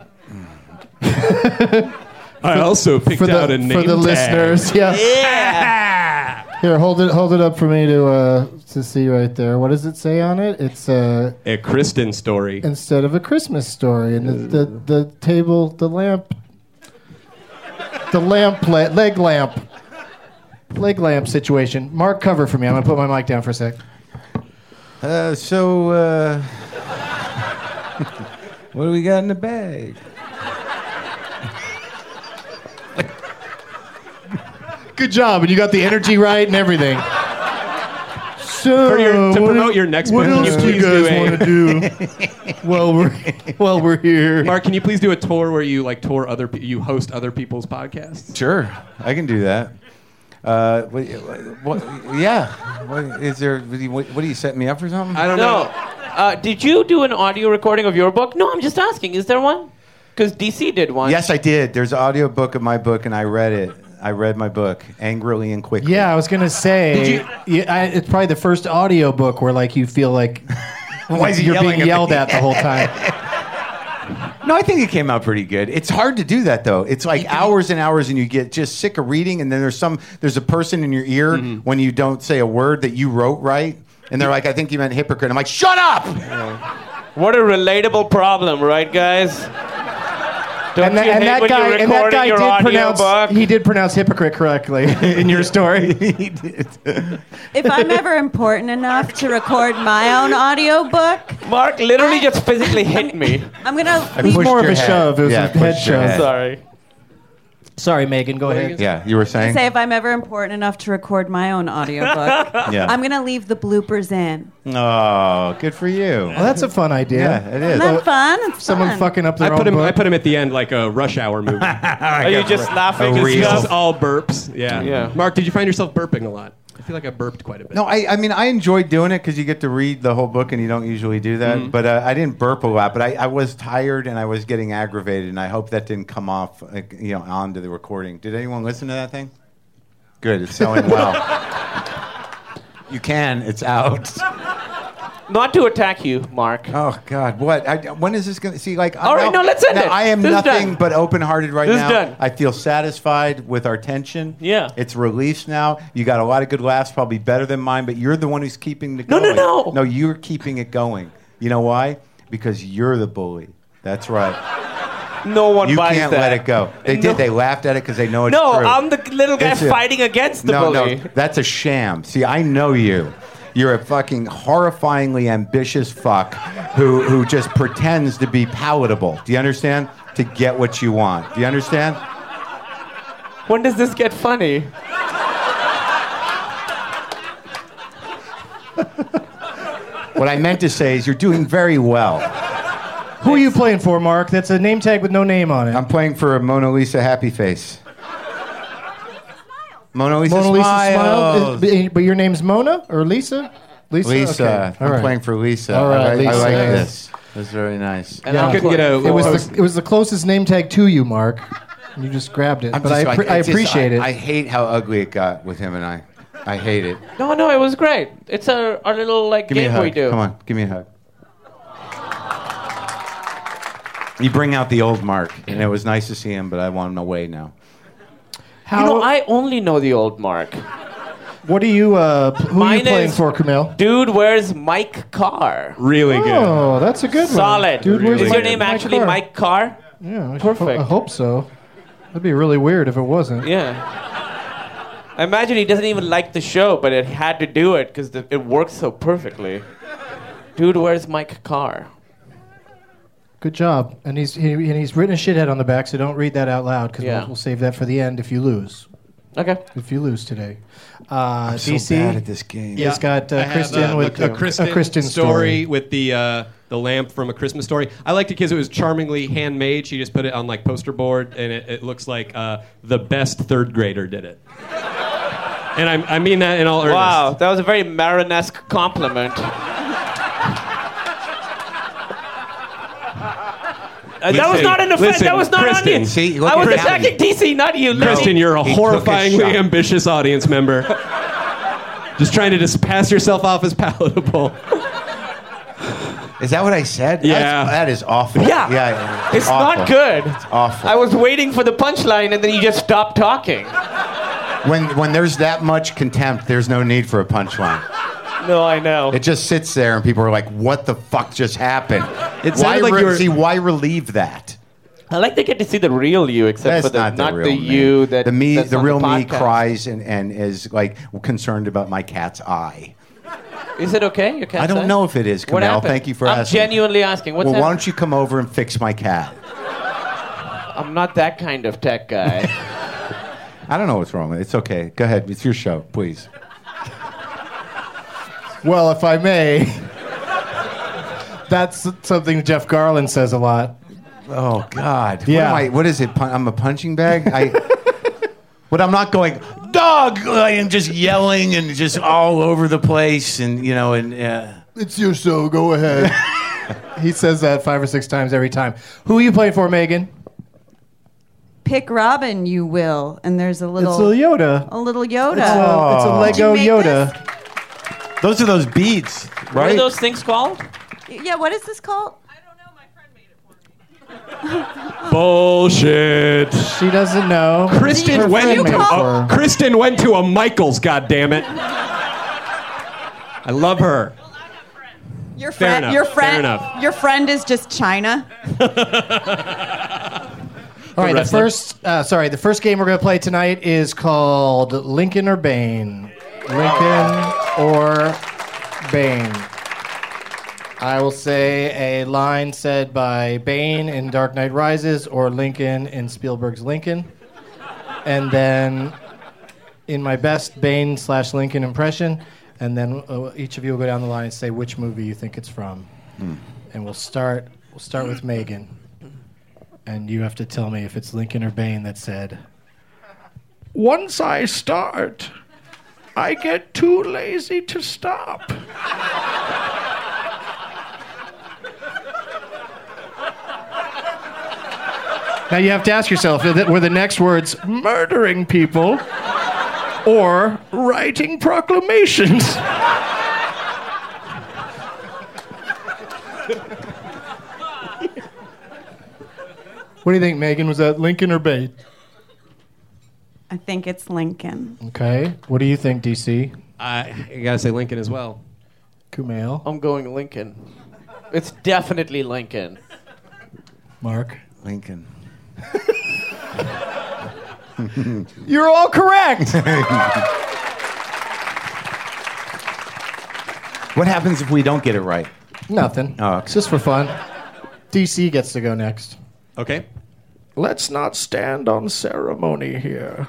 I also picked For the, out a name for the tag. listeners, yeah. Yeah. Here, hold it, hold it up for me to uh, to see right there. What does it say on it? It's uh, A Kristen story. instead of a Christmas story, and the the, the table, the lamp, the lamp, la- leg lamp, leg lamp situation. Mark, cover for me. I'm gonna put my mic down for a sec. Uh, so, uh, what do we got in the bag? Good job, and you got the energy right and everything. So, For your- to what promote do- your next what bit, can else you do you please do guys a- want to do while we're while we're here? Mark, can you please do a tour where you like tour other, pe- you host other people's podcasts? Sure, I can do that. Uh, what, what, yeah. What, is there? What, do you- what are you setting me up for something? I don't No. know. Uh, did you do an audio recording of your book? No, I'm just asking. Is there one? Because D C did one. Yes, I did. There's an audio book of my book, and I read it. I read my book angrily and quickly. Yeah, I was gonna say yeah, I, it's probably the first audio book where like you feel like Why is he you're yelling being at yelled me? at the whole time. No, I think it came out pretty good. It's hard to do that though. It's like hours and hours, and you get just sick of reading. And then there's some there's a person in your ear when you don't say a word that you wrote right, and they're like, "I think you meant hypocrite." I'm like, "Shut up!" What a relatable problem, right, guys? Don't And that, you and hate that when guy, you're and that recording guy your did audio pronounce book? he did pronounce hypocrite correctly in your story. He did. If I'm ever important enough to record my own audiobook, Mark literally I- just physically hit me. I'm gonna I leave was more of your a head. shove. It was Yeah, a head pushed your shove. head. Sorry. Sorry, Megan. Go ahead. Yeah, you were saying. say if I'm ever important enough to record my own audiobook, Yeah. I'm gonna leave the bloopers in. Oh, good for you. Well, that's a fun idea. Yeah, it is. Isn't that fun? It's Someone fun. fucking up their I put own him. book. I put him at the end like a Rush Hour movie. Are you just laughing? a It's reel. just- Just all burps. Yeah. Yeah. Mark, did you find yourself burping a lot? I feel like I burped quite a bit. No, I, I mean, I enjoyed doing it because you get to read the whole book and you don't usually do that. But uh, I didn't burp a lot. But I, I was tired and I was getting aggravated, and I hope that didn't come off, like, you know, onto the recording. Did anyone listen to that thing? Good, it's selling well. You can, it's out. Not to attack you, Mark. Oh God, what? I, when is this going to see? Like, All right, no, let's end now, it. I am This is nothing done. but open-hearted right This is now. done. I feel satisfied with our tension. Yeah. it's released now. You got a lot of good laughs, probably better than mine. But you're the one who's keeping the No, going. no, no. No, you're keeping it going. You know why? Because you're the bully. That's right. No one You buys can't that. let it go. They No. did. They laughed at it because they know it's No, true. I'm the little guy It's a- fighting against the no, bully. no, that's a sham. See, I know you. You're a fucking horrifyingly ambitious fuck who who just pretends to be palatable. Do you understand? To get what you want. Do you understand? When does this get funny? What I meant to say is you're doing very well. Who are you playing for, Mark? That's a name tag with no name on it. I'm playing for a Mona Lisa happy face. Mona Lisa, Mona Lisa smiles. Smile? Is- But your name's Mona or Lisa? Lisa. Lisa. Okay. All I'm right. playing for Lisa. All right, I, like- Lisa. I like Yes. this. That's very nice. And Yeah. I'm Couldn't get a. It was the, it was the closest name tag to you, Mark. You just grabbed it, I'm but just I, like- appre- I it's just- appreciate I, it. I hate how ugly it got with him and I. I hate it. No, no, it was great. It's a our little like Give me a game hug. we do. Come on, give me a hug. You bring out the old Mark, and it was nice to see him, but I want him away now. How? You know, I only know the old Mark. what are you? Uh, p- who are you Mine playing is- for, Camille? Dude, where's Mike Carr? really good. Oh, that's a good one. Solid. Dude, where's Is Mike- your name Mike actually Carr? Mike Carr? Yeah, I should- Perfect. I hope so. That'd be really weird if it wasn't. Yeah. I imagine he doesn't even like the show, but it had to do it because it works so perfectly. Dude, where's Mike Carr? Good job. And he's he, and he's written a shithead on the back, so don't read that out loud because Yeah. we'll, we'll save that for the end if you lose. Okay. If you lose today, uh, I'm so D C bad at this game. He's got uh, I have, Kristen uh, with a, a, Kristen a Kristen story, story. with the uh, the lamp from A Christmas Story. I liked it because it was charmingly handmade. She just put it on like poster board, and it, it looks like uh, the best third grader did it. And I, I mean that in all earnest. Wow, that was a very Maron-esque compliment. Uh, that was not an offense. Listen, that was not Kristen, on you. see, look I was at attacking Kristen. D C, not you. No. Kristen, you're a He took a horrifyingly shot. ambitious audience member. Just trying to just pass yourself off as palatable. Is that what I said? Yeah. That's, that is awful. Yeah. Yeah. It's awful. not good. It's awful. I was waiting for the punchline, and then you just stopped talking. When when there's that much contempt, there's no need for a punchline. No, I know. It just sits there, and people are like, "What the fuck just happened?" It why sounded like re- you were- see why relieve that? I like to get to see the real you, except That's for the not the real the me. you that the me, that's the on real me podcast. cries and, and is like concerned about my cat's eye. Is it okay? Your cat's I don't eye? know if it is, What Kamel. happened? Thank you for I'm asking. genuinely asking. What's well, why happened? don't you come over and fix my cat? I'm not that kind of tech guy. I don't know what's wrong with it. It's okay. Go ahead. It's your show, please. Well, if I may, that's something Jeff Garland says a lot. Oh God. Yeah. What, am I, what is it? Pun- I'm a punching bag. I. But I'm not going dog. I am just yelling and just all over the place, and you know, and. Uh, It's your show. Go ahead. He says that five or six times every time. Who are you playing for, Megan? Pick Robin, you will. And there's a little, It's a Yoda. a little Yoda. It's a, it's a Did Lego you make Yoda. those are those beads, What right? are those things called? Yeah, what is this called? Bullshit. She doesn't know. Kristen Her went friend to made it call- for her. Kristen went to a Michaels. God damn it. I love her. Your Fair friend, enough, your fair friend, enough. your friend is just China. All right, the wrestler. first, uh, sorry, the first game we're going to play tonight is called Lincoln or Bane. Lincoln or Bane. I will say a line said by Bane in Dark Knight Rises or Lincoln in Spielberg's Lincoln. And then in my best Bane slash Lincoln impression, and then uh, each of you will go down the line and say which movie you think it's from. Hmm. And we'll start, we'll start with Megan. And you have to tell me if it's Lincoln or Bane that said, "Once I start, I get too lazy to stop." Now you have to ask yourself, were the next words murdering people or writing proclamations? What do you think, Megan? Was that Lincoln or Bane? I think it's Lincoln. Okay. What do you think, D C? I, I gotta say Lincoln as well. Kumail? I'm going Lincoln. It's definitely Lincoln. Mark? Lincoln. You're all correct. What happens if we don't get it right? Nothing. Oh, okay. It's just for fun. D C gets to go next. Okay. Let's not stand on ceremony here.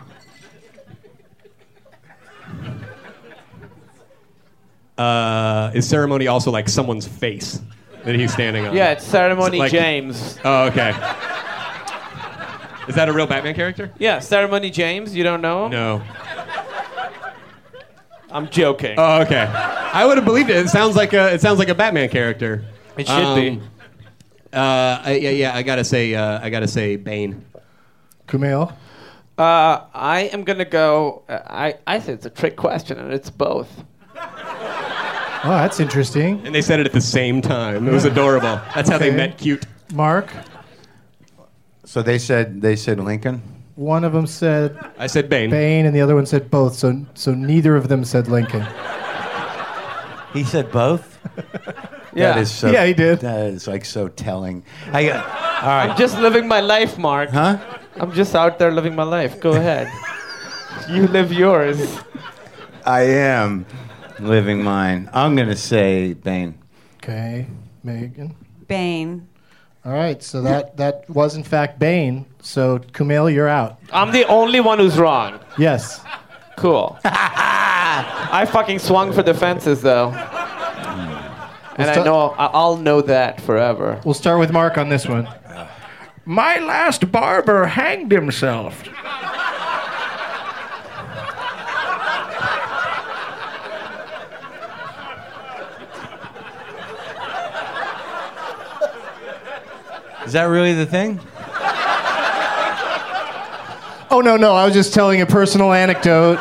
Uh, is ceremony also like someone's face that he's standing on? Yeah, it's Ceremony Like- James. Oh, okay. Is that a real Batman character? Yeah, Ceremony James. You don't know him? No. I'm joking. Oh, okay. I would have believed it. It sounds like a. It sounds like a Batman character. It should be. Uh, I, yeah, yeah. I gotta say. Uh, I gotta say Bane. Kumail? Uh, I am gonna go. Uh, I I think it's a trick question, and it's both. Oh, that's interesting. And they said it at the same time. It was adorable. That's how they Okay. met. Cute. Mark? So they said they said Lincoln. One of them said I said Bane. Bane, and the other one said both. So, so neither of them said Lincoln. He said both. Yeah. That is so. Yeah, he did. That is like so telling. I, uh, all right. I'm just living my life, Mark. Huh? I'm just out there living my life. Go ahead. You live yours. I am living mine. I'm gonna say Bane. Okay, Megan. Bane. All right, so that, that was in fact Bane. So Kumail, you're out. I'm the only one who's wrong. Yes. Cool. I fucking swung for the fences, though. And I sta- know I- I'll know that forever. We'll start with Mark on this one. My last barber hanged himself. Is that really the thing? Oh, no, no. I was just telling a personal anecdote.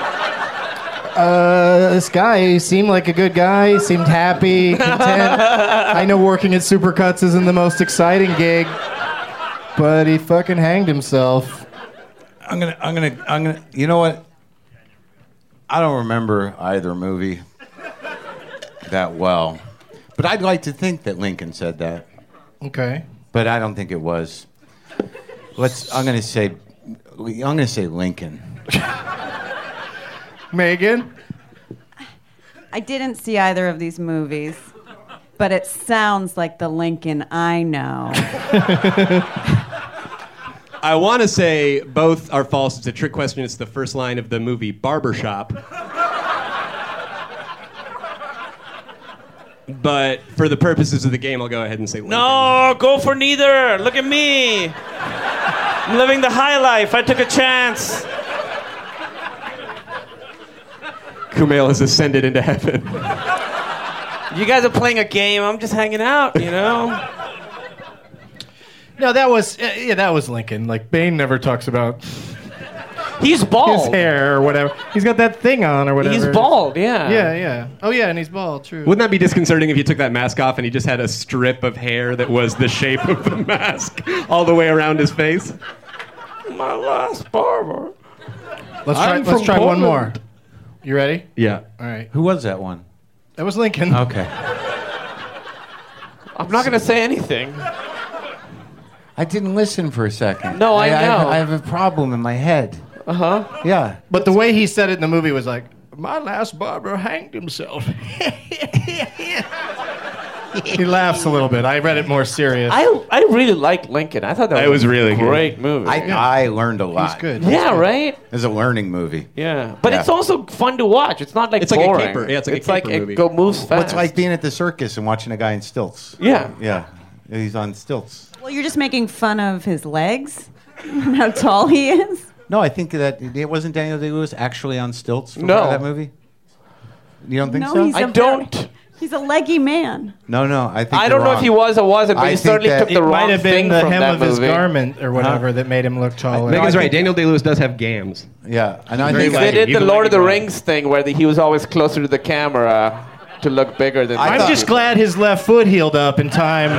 Uh, this guy he seemed like a good guy. He seemed happy, content. I know working at Supercuts isn't the most exciting gig, but he fucking hanged himself. I'm gonna, I'm gonna, I'm gonna. You know what? I don't remember either movie that well, but I'd like to think that Lincoln said that. Okay. But I don't think it was. Let's. I'm gonna say. I'm gonna say Lincoln. Megan? I didn't see either of these movies, but it sounds like the Lincoln I know. I want to say both are false. It's a trick question. It's the first line of the movie Barbershop. But for the purposes of the game, I'll go ahead and say Lincoln. No, go for neither. Look at me. I'm living the high life. I took a chance. Kumail has ascended into heaven. You guys are playing a game. I'm just hanging out, you know? No, that was uh, yeah, that was Lincoln. Like Bane never talks about He's bald. his hair or whatever. He's got that thing on or whatever. He's bald, yeah. Yeah, yeah. Oh yeah, and he's bald. True. Wouldn't that be disconcerting if you took that mask off and he just had a strip of hair that was the shape of the mask all the way around his face? My last barber. Let's try. I'm Let's from try one Portland. more. You ready? Yeah. All right. Who was that one? That was Lincoln. Okay. I'm not going to say anything. I didn't listen for a second. No, I I have, know. I have a problem in my head. Uh-huh. Yeah. But the way he said it in the movie was like, "My last barber hanged himself." He laughs a little bit. I read it more serious. I I really liked Lincoln. I thought that It was a really good. great movie. I, I learned a lot. He's good. yeah, right? It's a learning movie. Yeah. But Yeah. it's also fun to watch. It's not like It's like a boring. caper. Yeah, it's like a caper it movie. go moves fast. Well, it's like being at the circus and watching a guy in stilts. Yeah. Yeah. He's on stilts. Well, you're just making fun of his legs, how tall he is. No, I think that it wasn't Daniel Day-Lewis actually on stilts for No. part of that movie. You don't think No, so? he's I a don't. very- he's a leggy man. No, no. I think I you're don't know wrong. if he was or wasn't, but I he think certainly that took it the It wrong might have been thing the from hem that of his movie. garment or whatever that made him look taller. Megan's I right. think- Daniel Day-Lewis does have gams. Yeah, and I Very think leggy. They did He's the a Lord of the leggy guy. Rings thing where the, he was always closer to the camera to look bigger than. I I'm thought- just glad his left foot healed up in time.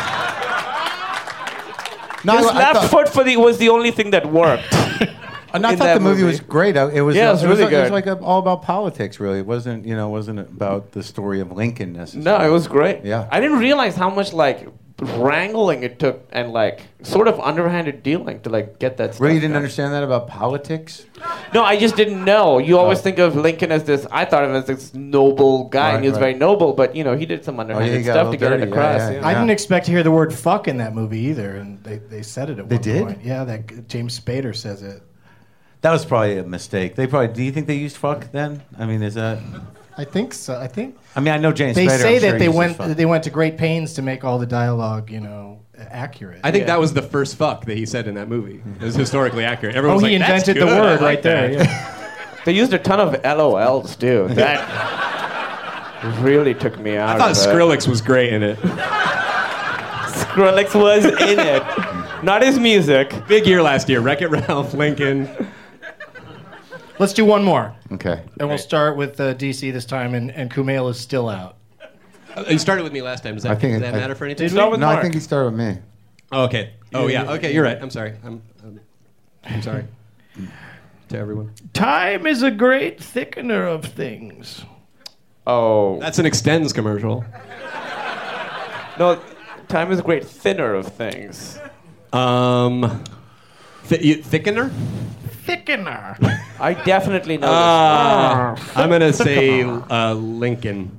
no, His I, I left thought, foot for the was the only thing that worked. and I in thought that the movie, movie. was great. I- It was. Yeah, it was it really was, It was good. like a, all about politics, really. It wasn't, you know, it wasn't about the story of Lincoln necessarily. No, it was great. Yeah. I didn't realize how much like wrangling it took and like sort of underhanded dealing to like get that stuff. Really, you didn't done. understand that about politics? No, I just didn't know. You always Oh. think of Lincoln as this. I thought of him as this noble guy, and Right, he was right. very noble. But you know, he did some yeah, underhanded he got a stuff to little get it dirty. Yeah, across. yeah, yeah. I didn't expect to hear the word "fuck" in that movie either, and they, they said it at They one did? point. Yeah, that g- James Spader says it. That was probably a mistake. They probably. Do you think they used fuck then? I mean, is that? I think so. I think I mean, I know James. they Spader, say I'm sure that they uses went fuck. they went to great pains to make all the dialogue, you know, accurate. I think Yeah. that was the first fuck that he said in that movie. It was historically accurate. oh, Everyone was he like, "That's invented the good. I word like right there. that." Yeah. They used a ton of L O Ls too. That really took me out. I thought of it. Skrillex was great in it. Skrillex was in it, not his music. Big year last year. Wreck-It Ralph, Lincoln. Let's do one more, Okay. and we'll start with uh, D C this time, and, and Kumail is still out. Uh, you started with me last time. Does that, I think does it- that I- matter for anything? Did we? Start with No, Mark. I think he started with me. Oh, okay. Oh, yeah. Okay, you're right. I'm sorry. I'm, I'm, I'm sorry. To everyone. Time is a great thickener of things. Oh That's an Extends commercial. no, time is a great thinner of things. Um, th- you, thickener? Thickener. I definitely know Uh, I'm going to say uh, Lincoln.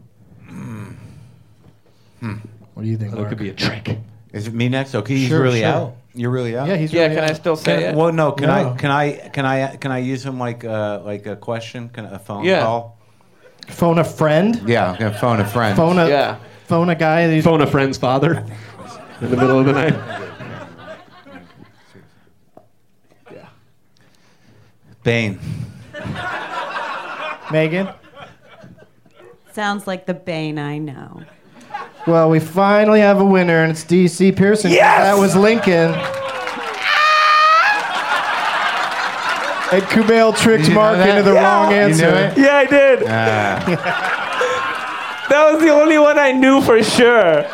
What do you think, That Mark? could be a trick. Is it me next? Okay, he's Sure, really sure. out. You're really out. Yeah, this. he's Yeah, really can I out. still say Can, it? well, no. Can No. I? Can I? Can I? Can I use him like uh, like a question? Can a phone Yeah. call? Phone a friend. Yeah, I'm gonna phone a friend. Phone a Yeah. phone a guy. That he's, Phone a friend's father in the middle of the night. Bane. Megan. Sounds like the Bane I know. Well, we finally have a winner, and it's D C Pearson. Yes! That was Lincoln. And Kumail tricked Mark into the Yeah. wrong You answer. knew it? Yeah, I did. Ah. That was the only one I knew for sure.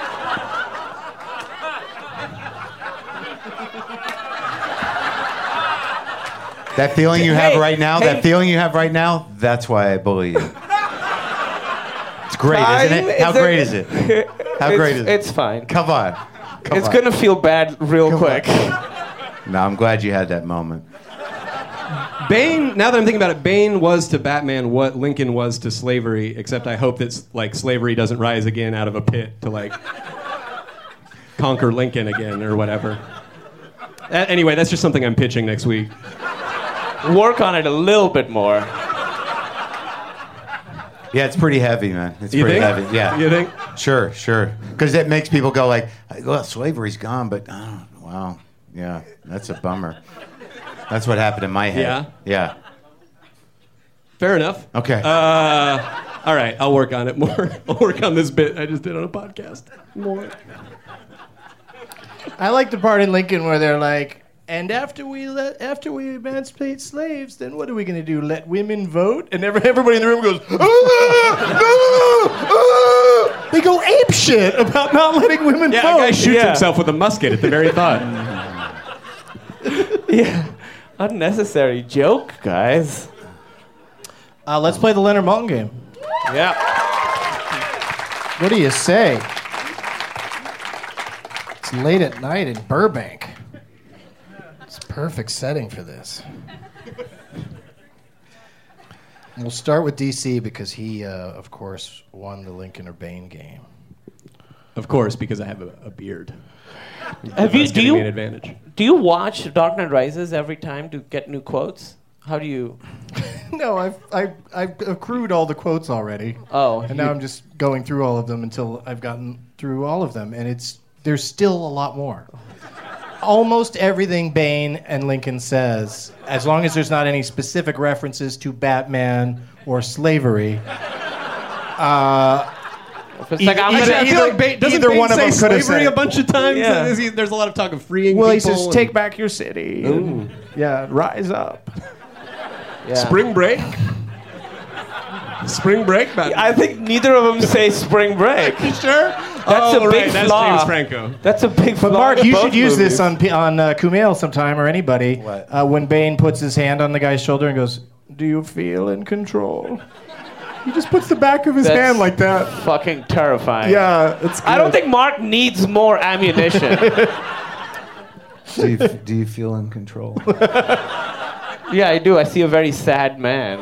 That feeling you have Hey, right now, hey. that feeling you have right now, that's why I bully you. It's great, isn't it? How It's a- great is it? How it's, great is it? It's fine. Come on. Come It's on. gonna feel bad real quick. No, I'm glad you had that moment. Bane, now that I'm thinking about it, Bane was to Batman what Lincoln was to slavery, except I hope that like slavery doesn't rise again out of a pit to like conquer Lincoln again or whatever. Uh, anyway, that's just something I'm pitching next week. Work on it a little bit more. Yeah, it's pretty heavy, man. It's You pretty think? heavy. Yeah. You think? Sure, sure. Because it makes people go like, well, slavery's gone, but oh, wow, yeah, that's a bummer. That's what happened in my head. Yeah? Yeah. Fair enough. Okay. Uh, all right, I'll work on it more. I'll work on this bit I just did on a podcast more. I like the part in Lincoln where they're like, and after we let, after we emancipate slaves, then what are we going to do? Let women vote? And every, everybody in the room goes, ah, ah, ah. They go ape shit about not letting women Yeah, vote. a guy shoots Yeah. himself with a musket at the very thought. Yeah. Unnecessary joke, guys. Uh, let's play the Leonard Maltin game. Yeah. What do you say? It's late at night in Burbank. It's a perfect setting for this. We'll start with D C because he, uh, of course, won the Lincoln or Bane game. Of course, because I have a, a beard. Have you That's do giving me an you advantage. do you watch Dark Knight Rises every time to get new quotes? How do you? No, I've, I've, I've accrued all the quotes already. Oh, And now I'm just going through all of them until I've gotten through all of them. And it's there's still a lot more. Almost everything Bane and Lincoln says, as long as there's not any specific references to Batman or slavery, uh, It's like I'm Either- gonna. I feel either- like Bane, doesn't either Bane one of say them could have slavery said a bunch of times? Yeah. Is he- there's a lot of talk of freeing well, he people. says, and take back your city. and, yeah, rise up. Yeah. Spring break. Spring break. Batman. I think neither of them say spring break. You sure? That's oh, a big right, that's flaw. James Franco. That's a big But flaw Mark, in you both should use movies. this on P- on uh, Kumail sometime or anybody. What? Uh, when Bane puts his hand on the guy's shoulder and goes, "Do you feel in control?" He just puts the back of his That's hand like that. Fucking terrifying. Yeah, it's. Good. I don't think Mark needs more ammunition. Do you, do you feel in control? Yeah, I do. I see a very sad man.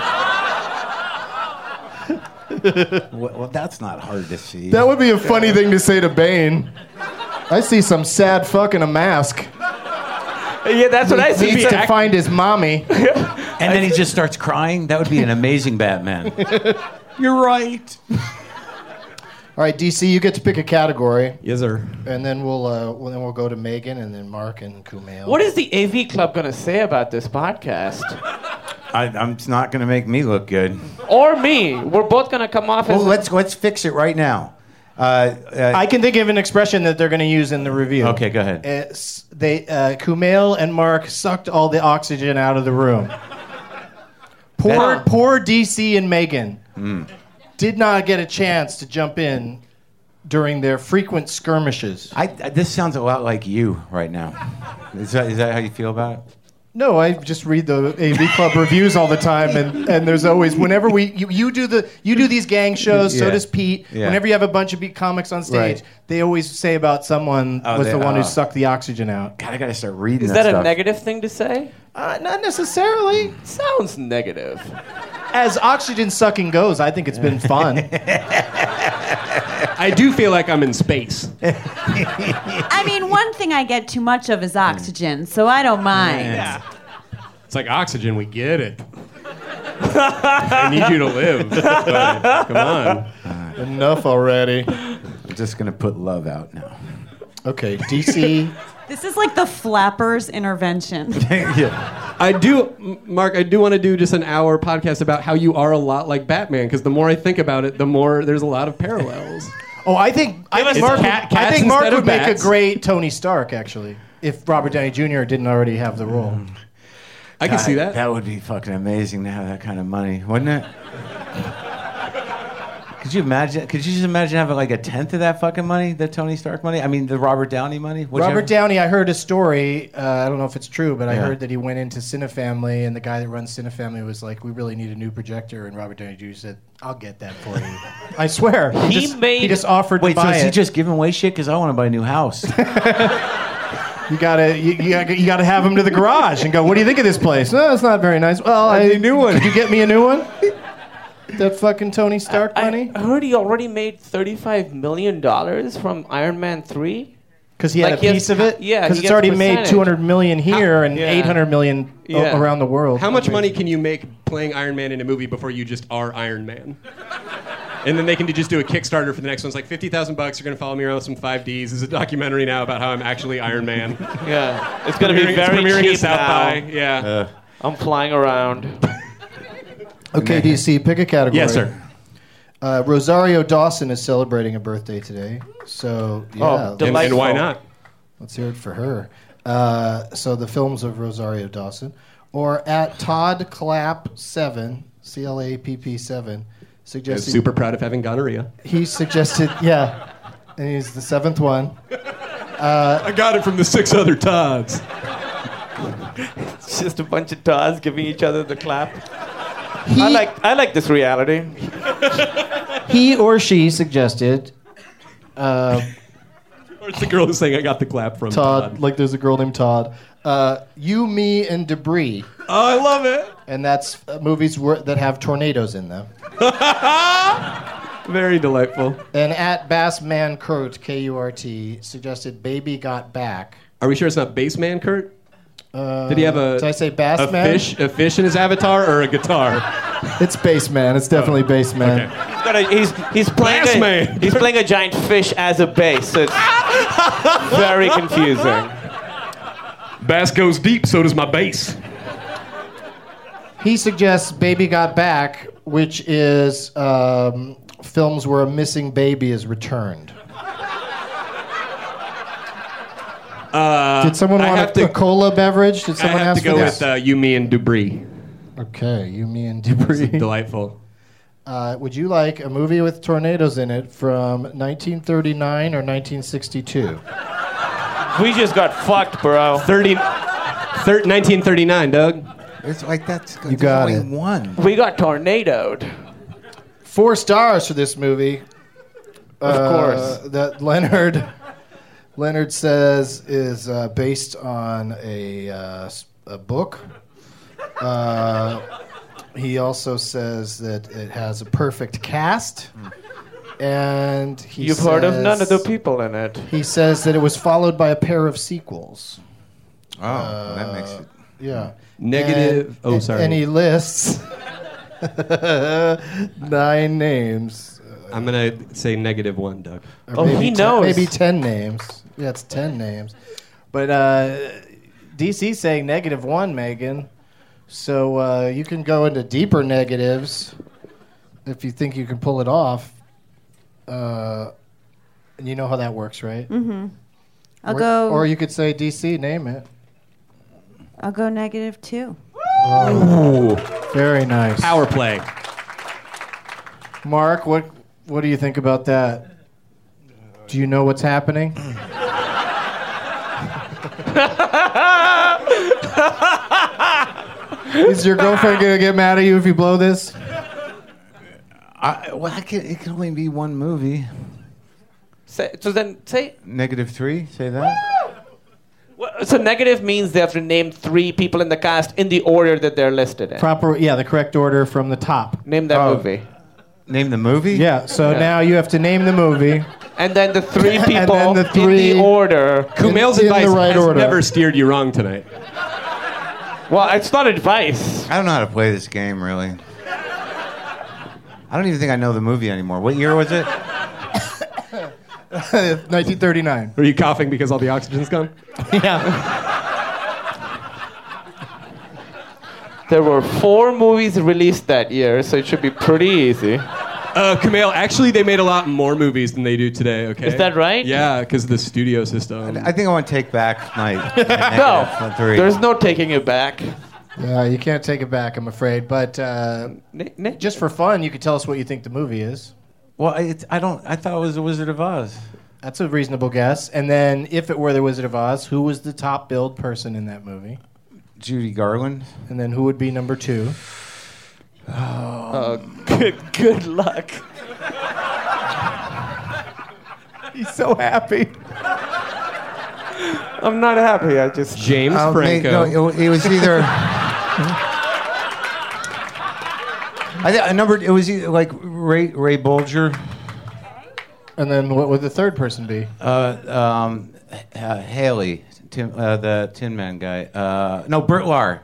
well, well, that's not hard to see. That would be a funny thing to say to Bane. I see some sad fuck in a mask. Yeah, that's what I see. Needs to find his mommy. And then he just starts crying. That would be an amazing Batman. You're right. All right, D C, you get to pick a category, Yes, sir. and then we'll uh, well, then we'll go to Megan, and then Mark and Kumail. What is the A V Club going to say about this podcast? I, I'm, it's not going to make me look good. Or me? We're both going to come off as. Well, let's let's fix it right now. Uh, uh, I can think of an expression that they're going to use in the review. Okay, go ahead. It's, they uh, Kumail and Mark sucked all the oxygen out of the room. Poor, That- poor D C and Megan Mm. did not get a chance to jump in during their frequent skirmishes. I, I, this sounds a lot like you right now. Is that, is that how you feel about it? No, I just read the A V Club reviews all the time, and, and there's always whenever we you, you do the you do these gang shows. So Yeah. does Pete. Yeah. Whenever you have a bunch of beat comics on stage, Right. they always say about someone Oh, was they- the one who oh. sucked the oxygen out. God, I got to start reading Is that that a stuff. negative thing to say? Uh, not necessarily. Sounds negative. As oxygen sucking goes, I think it's been fun. I do feel like I'm in space. I mean, one thing I get too much of is oxygen, so I don't mind. It's like oxygen. We get it. I need you to live. But come on. Enough already. I'm just going to put love out now. Okay, D C. This is like the flappers intervention. Yeah. I do, M- Mark. I do want to do just an hour podcast about how you are a lot like Batman. Because the more I think about it, the more there's a lot of parallels. Oh, I think I Give think us Mark, cat- I cats think Mark instead of would make a bats. great Tony Stark, actually, if Robert Downey Junior didn't already have the role. I can see God, that. That would be fucking amazing to have that kind of money, wouldn't it? Could you imagine? Could you just imagine having like a tenth of that fucking money, the Tony Stark money? I mean, the Robert Downey money. Whichever. Robert Downey, I heard a story. Uh, I don't know if it's true, but I Yeah. heard that he went into Cinefamily, and the guy that runs Cinefamily was like, "We really need a new projector," and Robert Downey Junior said, "I'll get that for you." I swear. He, He just, made- He just offered Wait, to so buy is he it. just giving away shit? Because I want to buy a new house. You gotta, you, you, gotta, you gotta have him to the garage and go. What do you think of this place? No, it's not very nice. Well, I need a new one. Could you get me a new one? That fucking Tony Stark I money? heard he already made thirty-five million dollars from Iron Man three. Because he had Like a he has- piece of it. yeah, Because he it's gets already a made percentage. two hundred million here and yeah. eight hundred million o- Yeah. around the world. How much money can you make playing Iron Man in a movie before you just are Iron Man? And then they can just do a Kickstarter for the next one. It's like fifty thousand bucks. You're gonna follow me around with some five Ds. There's a documentary now about how I'm actually Iron Man. Yeah, it's gonna be Premiering- very premiering cheap at South now. by. Yeah. Uh, I'm flying around. Okay, D C, pick a category. Yes, sir. Uh, Rosario Dawson is celebrating a birthday today, so yeah, Oh, let's- And, and why not? let's hear it for her. Uh, so the films of Rosario Dawson, or at Todd Clapp seven, C L A P P seven, I'm suggested super proud of having gonorrhea. he suggested yeah, and he's the seventh one. I got it from the six other Todds. It's just a bunch of Tods giving each other the clap. He, I like I like this reality. he or she suggested uh, Or it's the girl who's saying I got the clap from Todd, Todd. like there's a girl named Todd. Uh, you, Me, and Debris. Oh, I love it. And that's uh, movies where, that have tornadoes in them. Very delightful. And at Bassman Kurt, K U R T, suggested Baby Got Back. Are we sure it's not Bassman Kurt? Uh, Did he have a Did I say a Bassman? fish a fish in his avatar or a guitar? It's Bassman. It's definitely Bassman. Okay. He's, got a, he's, he's playing Bass a, man. he's playing a giant fish as a bass. So it's very confusing. Bass goes deep, so does my bass. He suggests Baby Got Back, which is um, films where a missing baby is returned. Uh, Did someone I want have a, to, a cola beverage? Did I someone have ask to go for with this? uh, you, me, and Debris. Okay, you, me, and Debris. Delightful. Uh, would you like a movie with tornadoes in it from nineteen thirty-nine or nineteen sixty-two? We just got fucked, bro. thirty, thir- nineteen thirty-nine, Doug. it's like that's You got only it. one. We got tornadoed. Four stars for this movie. Of Uh, course. that Leonard Leonard says is uh, based on a uh, s- a book. Uh, he also says that it has a perfect cast, and he You've heard of none of the says- people in it. He says that it was followed by a pair of sequels. Oh, that makes it. Yeah. Negative- And- oh, sorry. And he lists nine names. I'm gonna say negative one, Doug. Or Oh, maybe he ten- knows. maybe ten names. Yeah, it's ten names. But uh, D C's saying negative one, Megan. So uh, you can go into deeper negatives if you think you can pull it off. Uh, and you know how that works, right? Mm-hmm. I'll or, go. Or you could say D C, name it. I'll go negative two. Ooh, Very nice. power play. Mark, what what do you think about that? Do you know what's happening? Is your girlfriend gonna get mad at you if you blow this? I, well, I can, it can only be one movie. Say, so then say. Negative three. Say that. What, so negative means they have to name three people in the cast in the order that they're listed in. Proper, yeah, the correct order from the top. Name that Oh. movie. Name the movie. Yeah, so Yeah. now you have to name the movie. And then the three And people then the three- in the order. Kumail's in the advice right has order. never steered you wrong tonight. Well, it's not advice. I don't know how to play this game really. I don't even think I know the movie anymore. What year was it? nineteen thirty-nine. Are you coughing because all the oxygen's gone? Yeah. There were four movies released that year, so it should be pretty easy. Uh, Kumail, actually, they made a lot more movies than they do today, okay? Is that right? Yeah, because of the studio system. I think I want to take back my. No, three. there's no taking it back. Yeah, you can't take it back, I'm afraid. But uh, Nick, Nick, just for fun, you could tell us what you think the movie is. Well, it's, I don't. I thought it was The Wizard of Oz. That's a reasonable guess. And then, if it were The Wizard of Oz, who was the top billed person in that movie? Judy Garland. And then who would be number two? Oh, good, good luck. He's so happy. I'm not happy. I just James Uh, Franco. No, it, it was either. I think a number. It was either like Ray Ray Bolger. And then what would the third person be? Uh, um, uh, Haley, Tim, uh, the Tin Man guy. Uh, no, Burt Lahr.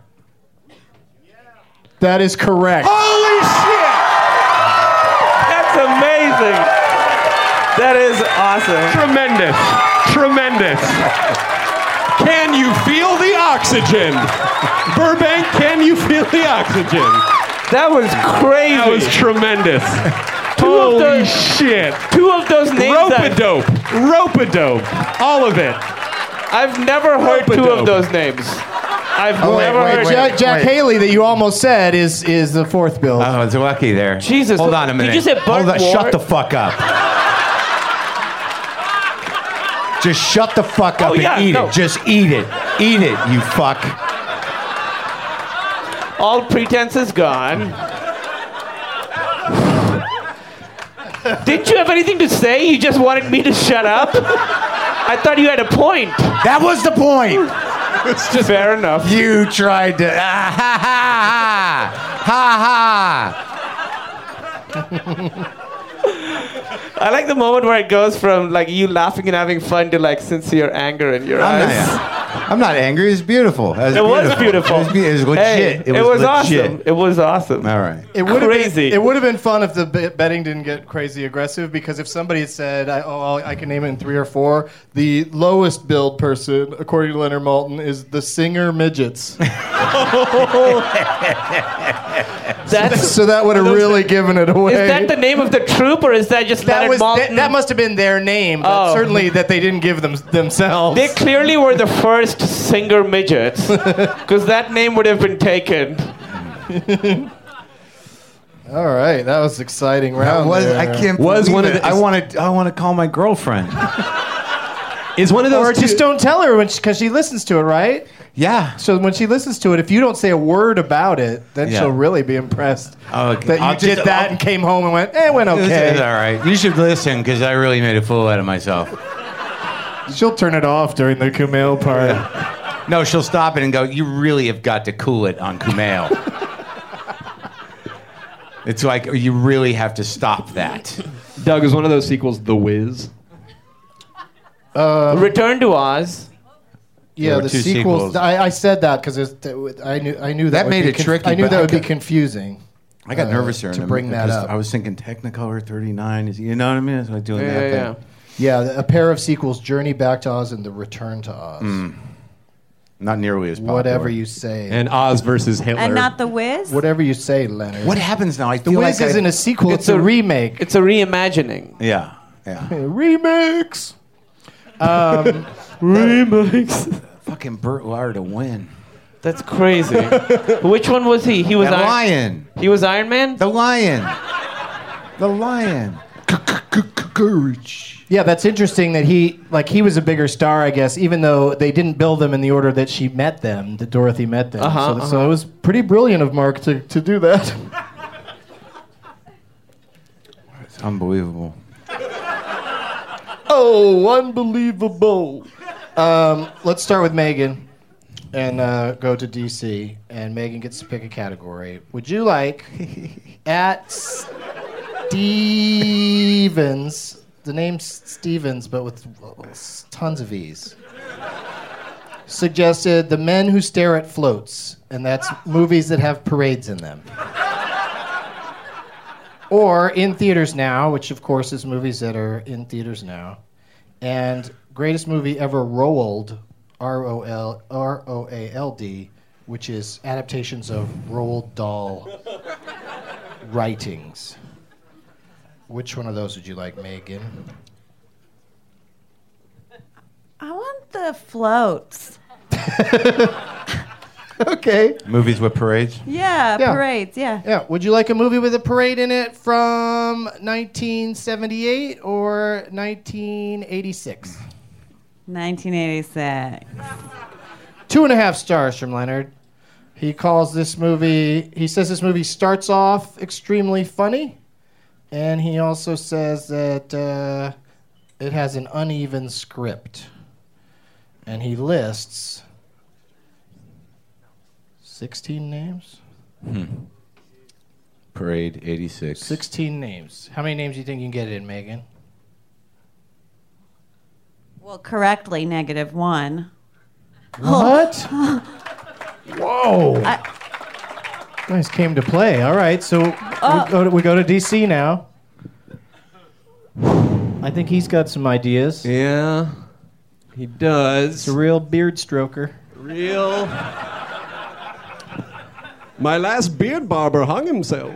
That is correct. Holy shit! That's amazing. That is awesome. Tremendous. Tremendous. Can you feel the oxygen? Burbank, can you feel the oxygen? That was crazy. That was tremendous. Two of Holy those- shit. Two of those names. I- Rope-a-dope. Rope-a-dope. All of it. I've never heard two Rope-a-dope. of those names. I've Oh, wait, never wait, heard. Jack, Jack wait. Haley, that you almost said, is is the fourth bill. Oh, it's lucky there. Jesus. Hold on a Did minute. you say Burt Hold on. Ward? Shut the fuck up. Just shut the fuck up Oh, yeah, and eat no. it. Just eat it. Eat it, you fuck. All pretense is gone. Didn't you have anything to say? You just wanted me to shut up? I thought you had a point. That was the point. It's just fair enough. You tried to. Ah, ha ha ha ha. I like the moment where it goes from like you laughing and having fun to like sincere anger in your I'm eyes. not, I'm not angry. It's beautiful. It was It was beautiful. It was, be- it was legit. Hey, it was, legit. awesome. It was awesome. All right. It would have Crazy. been, it would have been fun if the be- betting didn't get crazy aggressive, because if somebody had said, I, oh, I can name it in three or four, the lowest billed person, according to Leonard Maltin, is the Singer Midgets. That's, So that would have really given it away. is that the name of the troupe or is that just that, Leonard was, Maltin? that, that must have been their name, but Oh. certainly that they didn't give them themselves. They clearly were the first singer midgets, because that name would have been taken. All right, that was exciting That round. was, there. I can't Was believe one of it. the- I want to. I want to call my girlfriend. Is one of those Or two- just don't tell her because she listens to it, right? Yeah. So when she listens to it, if you don't say a word about it, then Yeah. she'll really be impressed Oh, okay. that you I'll did just- that I'll- and came home and went, eh, it went It's, okay. it's all right. You should listen because I really made a fool out of myself. She'll turn it off during the Kumail part. No, she'll stop it and go, you really have got to cool it on Kumail. It's like, you really have to stop that. Doug, is one of those sequels The Wiz? Return to Oz. Yeah, were the two sequels. sequels. I, I said that because I knew I knew that, That would made be it tricky, I knew but that I would be got- confusing. I got Uh, nervous here. to in a bring minute that because up. I was thinking Technicolor thirty-nine. Is, you know what I mean? It's like doing Yeah, that yeah, thing. yeah. Yeah, a pair of sequels: Journey Back to Oz and The Return to Oz. Not nearly as popular. Whatever you say. And Oz versus Hitler. And not The Wiz? Whatever you say, Leonard. What happens now? I The feel Wiz like isn't I, a sequel; it's, It's a, a- remake. It's a reimagining. Yeah, yeah. remix. Remix. Fucking Burt Lahr to win. That's crazy. Which one was he? He was The Iron- lion. He was Iron Man? The lion. The lion. Courage. Yeah, that's interesting that he like he was a bigger star, I guess, even though they didn't bill them in the order that she met them, that Dorothy met them. Uh-huh, so, so uh-huh. it was pretty brilliant of Mark to, to do that. It's unbelievable. Oh, unbelievable. Um, let's start with Megan and uh, go to D C. And Megan gets to pick a category. Would you like at Stevens, the name's Stevens, but with tons of E's, suggested The Men Who Stare at Floats, and that's movies that have parades in them. Or in theaters now, which of course is movies that are in theaters now. And greatest movie ever, Roald, R O L R O A L D, which is adaptations of Roald Dahl writings. Which one of those would you like, Megan? I want the floats. Okay. Movies with parades? Yeah, Yeah. parades, yeah. Yeah. Would you like a movie with a parade in it from nineteen seventy-eight or nineteen eighty-six? nineteen eighty-six. Two and a half stars from Leonard. He calls this movie, he says this movie starts off extremely funny, and he also says that uh, it has an uneven script. And he lists sixteen names? Hmm. Parade eighty-six. sixteen names. How many names do you think you can get it in, Megan? Well, correctly, negative one. What? Whoa. I- Guys came to play. All right, so Oh. we, go to, we go to D C now. I think he's got some ideas. Yeah, he does. It's a real beard stroker. Real. My last beard barber hung himself.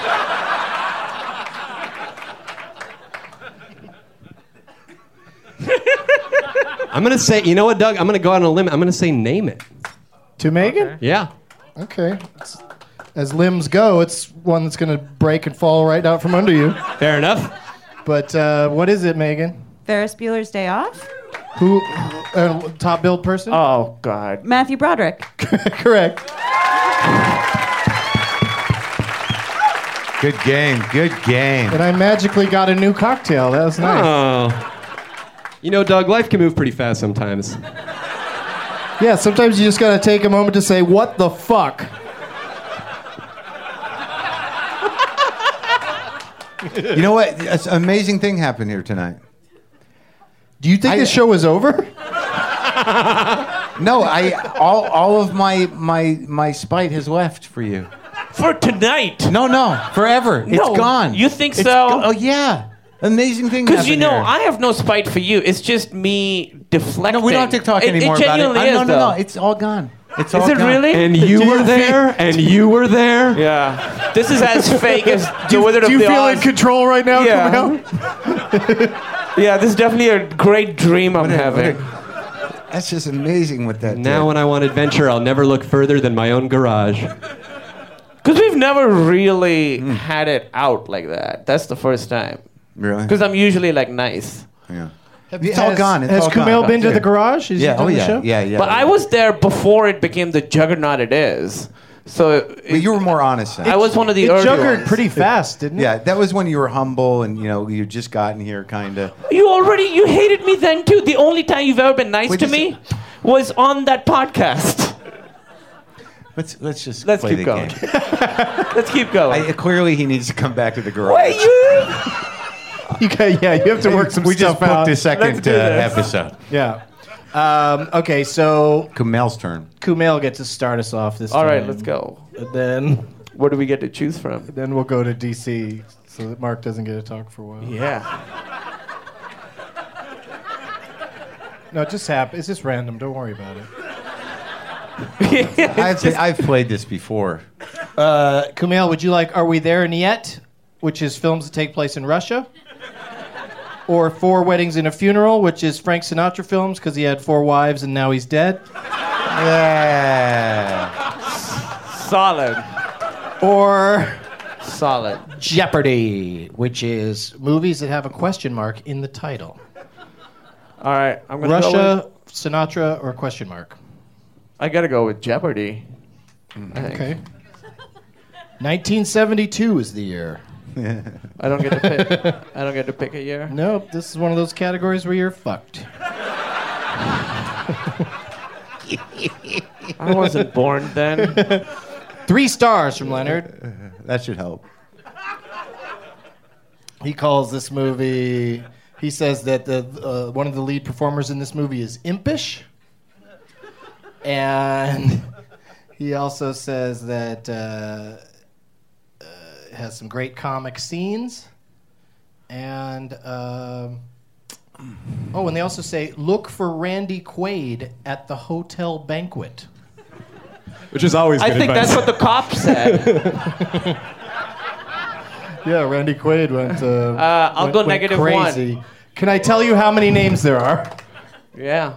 I'm gonna say, you know what, Doug? I'm gonna go out on a limb. I'm gonna say, name it. To Megan? Yeah. Okay. It's- as limbs go, it's one that's going to break and fall right out from under you. Fair enough. But uh, what is it, Megan? Ferris Bueller's Day Off? Who? Uh, top billed person? Oh, God. Matthew Broderick. Correct. Good game. Good game. And I magically got a new cocktail. That was nice. Oh. You know, Doug, life can move pretty fast sometimes. Yeah, sometimes you just got to take a moment to say, what the fuck? You know what? An amazing thing happened here tonight. Do you think I- the show is over? No, I all all of my my my spite has left for you. For tonight. No, no, forever. It's No, gone. you think It's so? go- oh yeah, amazing thing. Because you know, happened I have no spite for you. It's just me deflecting. here. No, we don't have to talk It- anymore it about it. genuinely I- is, no, no, though. no. It's all gone. It's all Is it gone. really? And Do you you were feel- there, and you were there. Yeah. This is as fake as the Wizard Do of you the feel Oz. in control right now, Yeah. Camille? Yeah, this is definitely a great dream I'm What a- having. what a- That's just amazing what that. Now, did. when I want adventure, I'll never look further than my own garage. Because we've never really had it out like that. That's the first time. Really? Because I'm usually like nice. Yeah. Have- It's all has- gone. It's has all gone. Kumail been to Yeah. the garage? Has he Yeah. done Oh the yeah. show? Yeah. Yeah. But I was there before it became the juggernaut it is. So But you were more honest. Then. I was one of the It early juggered ones. pretty fast, didn't it? Yeah, that was when you were humble and you know you just gotten here, kind of. You already you hated me then too. The only time you've ever been nice Wait, to just- me was on that podcast. Let's let's just Let's play keep the going. game. Let's keep going. I, clearly, he needs to come back to the garage. Wait, you? You got, yeah, you have to work some we stuff just booked out. the second Let's do uh, this. episode. Yeah. Um, okay, so Kumail's turn. Kumail gets to start us off this All time. right, let's go. And then, What do we get to choose from? then we'll go to D C so that Mark doesn't get to talk for a while. Yeah. No, it just happens. It's just random. Don't worry about it. I've, I've played this before. Uh, Kumail, would you like Are We There and Yet, which is films that take place in Russia? Or Four Weddings and a Funeral, which is Frank Sinatra films because he had four wives and now he's dead? Yeah. Solid. Or Solid. Jeopardy, which is movies that have a question mark in the title. All right, I'm gonna go Russia, with, Sinatra, or question mark? I gotta go with Jeopardy. I think. Okay. nineteen seventy-two is the year. I don't get to pick. I don't get to pick a year. Nope, this is one of those categories where you're fucked. I wasn't born then. Three stars from Leonard. That should help. He calls this movie. He says that the uh, one of the lead performers in this movie is impish, and he also says that uh, uh, it has some great comic scenes, and um, oh, and they also say look for Randy Quaid at the hotel banquet. Which is always I good think advice. that's what the cop said. Yeah, Randy Quaid went. Uh, Uh, I'll went, go went negative crazy. one. Can I tell you how many names there are? Yeah.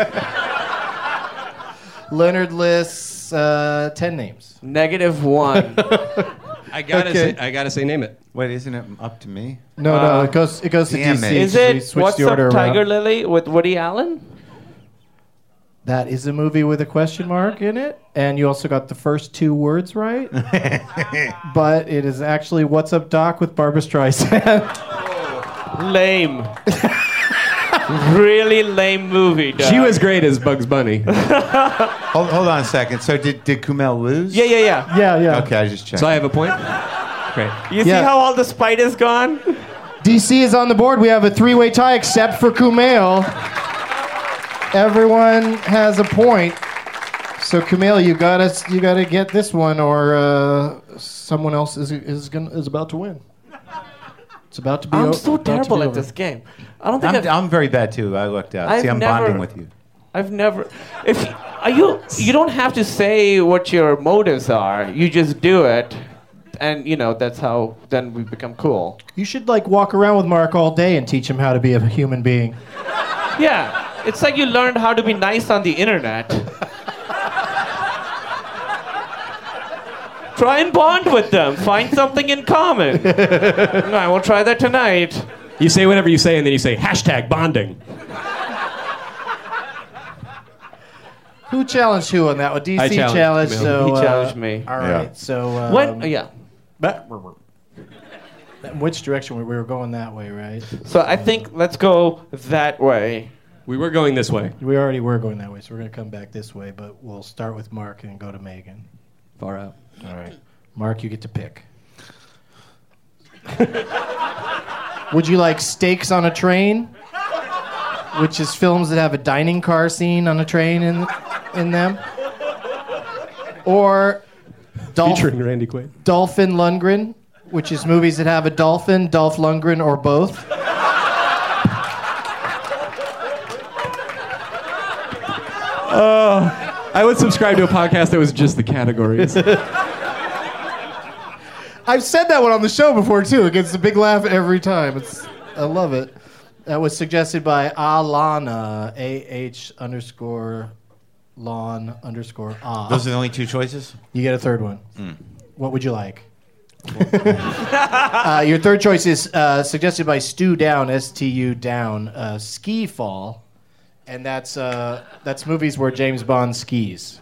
Leonard lists uh, ten names. Negative one. I gotta Okay. say, I gotta say, name it. Wait, isn't it up to me? No, Uh, no, it goes it goes to damn D C. it. Is We it switched What's the Up, order Tiger around. Lily with Woody Allen? That is a movie with a question mark in it, and you also got the first two words right. But it is actually What's Up, Doc with Barbra Streisand. Lame. Really lame movie, dog. She was great as Bugs Bunny. Hold, hold on a second. So did, did Kumail lose? Yeah, yeah, yeah. Yeah, yeah. Okay, I just checked. So I have a point. Great. You see Yeah. how all the spite is gone? D C is on the board. We have a three-way tie except for Kumail. Everyone has a point. So Kumail, you gotta you gotta get this one, or uh, someone else is is gonna is about to win. It's about to be. I'm o- so about to be terrible at over. this game. I don't think I'm, I've, I'm very bad too. I looked out. I've See, I'm never- bonding with you. I've never. If are you, you don't have to say what your motives are. You just do it, and you know that's how. Then we become cool. You should like walk around with Mark all day and teach him how to be a human being. Yeah, it's like you learned how to be nice on the internet. Try and bond with them. Find something in common. I will try that tonight. You say whatever you say, and then you say hashtag bonding. Who challenged who on that one? D C I challenged challenged. Kumail. So He uh, challenged me. All Yeah. right. So um, What? Yeah. But, which direction we we were going that way, right? So I think let's go that way. We were going this way. We already were going that way, so we're gonna come back this way. But we'll start with Mark and go to Megan. Far out. All right, Mark, you get to pick. Would you like Steaks on a Train, which is films that have a dining car scene on a train in in them, or Dolph- Featuring Randy Quaid. Dolphin Lundgren, which is movies that have a dolphin, Dolph Lundgren, or both? I would subscribe to a podcast that was just the categories. I've said that one on the show before too. It gets a big laugh every time. It's I love it. That was suggested by Alana, A H underscore lawn underscore ah. Those are the only two choices? You get a third one. What would you like? uh, your third choice is uh, suggested by Stu Down, S T U Down, uh, Ski Fall, and that's uh, that's movies where James Bond skis,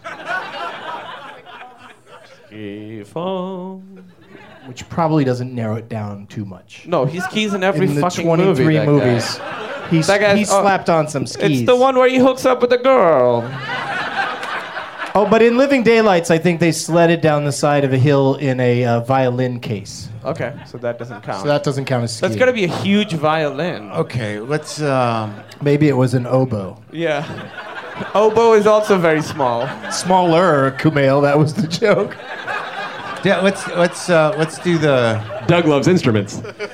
which probably doesn't narrow it down too much. No, he skis in every In the fucking twenty-three movie. that guy. movies, he's, That guy's- he oh, slapped on some skis. It's the one where he hooks up with a girl. Oh, but in Living Daylights, I think they sledded down the side of a hill in a uh, violin case. Okay, so that doesn't count. So that doesn't count as skiing. That's gotta be a huge violin. Okay, let's. Um, Maybe it was an oboe. Yeah. Oboe is also very small. Smaller, Kumail. That was the joke. yeah, let's let's uh, let's do the. Doug loves instruments.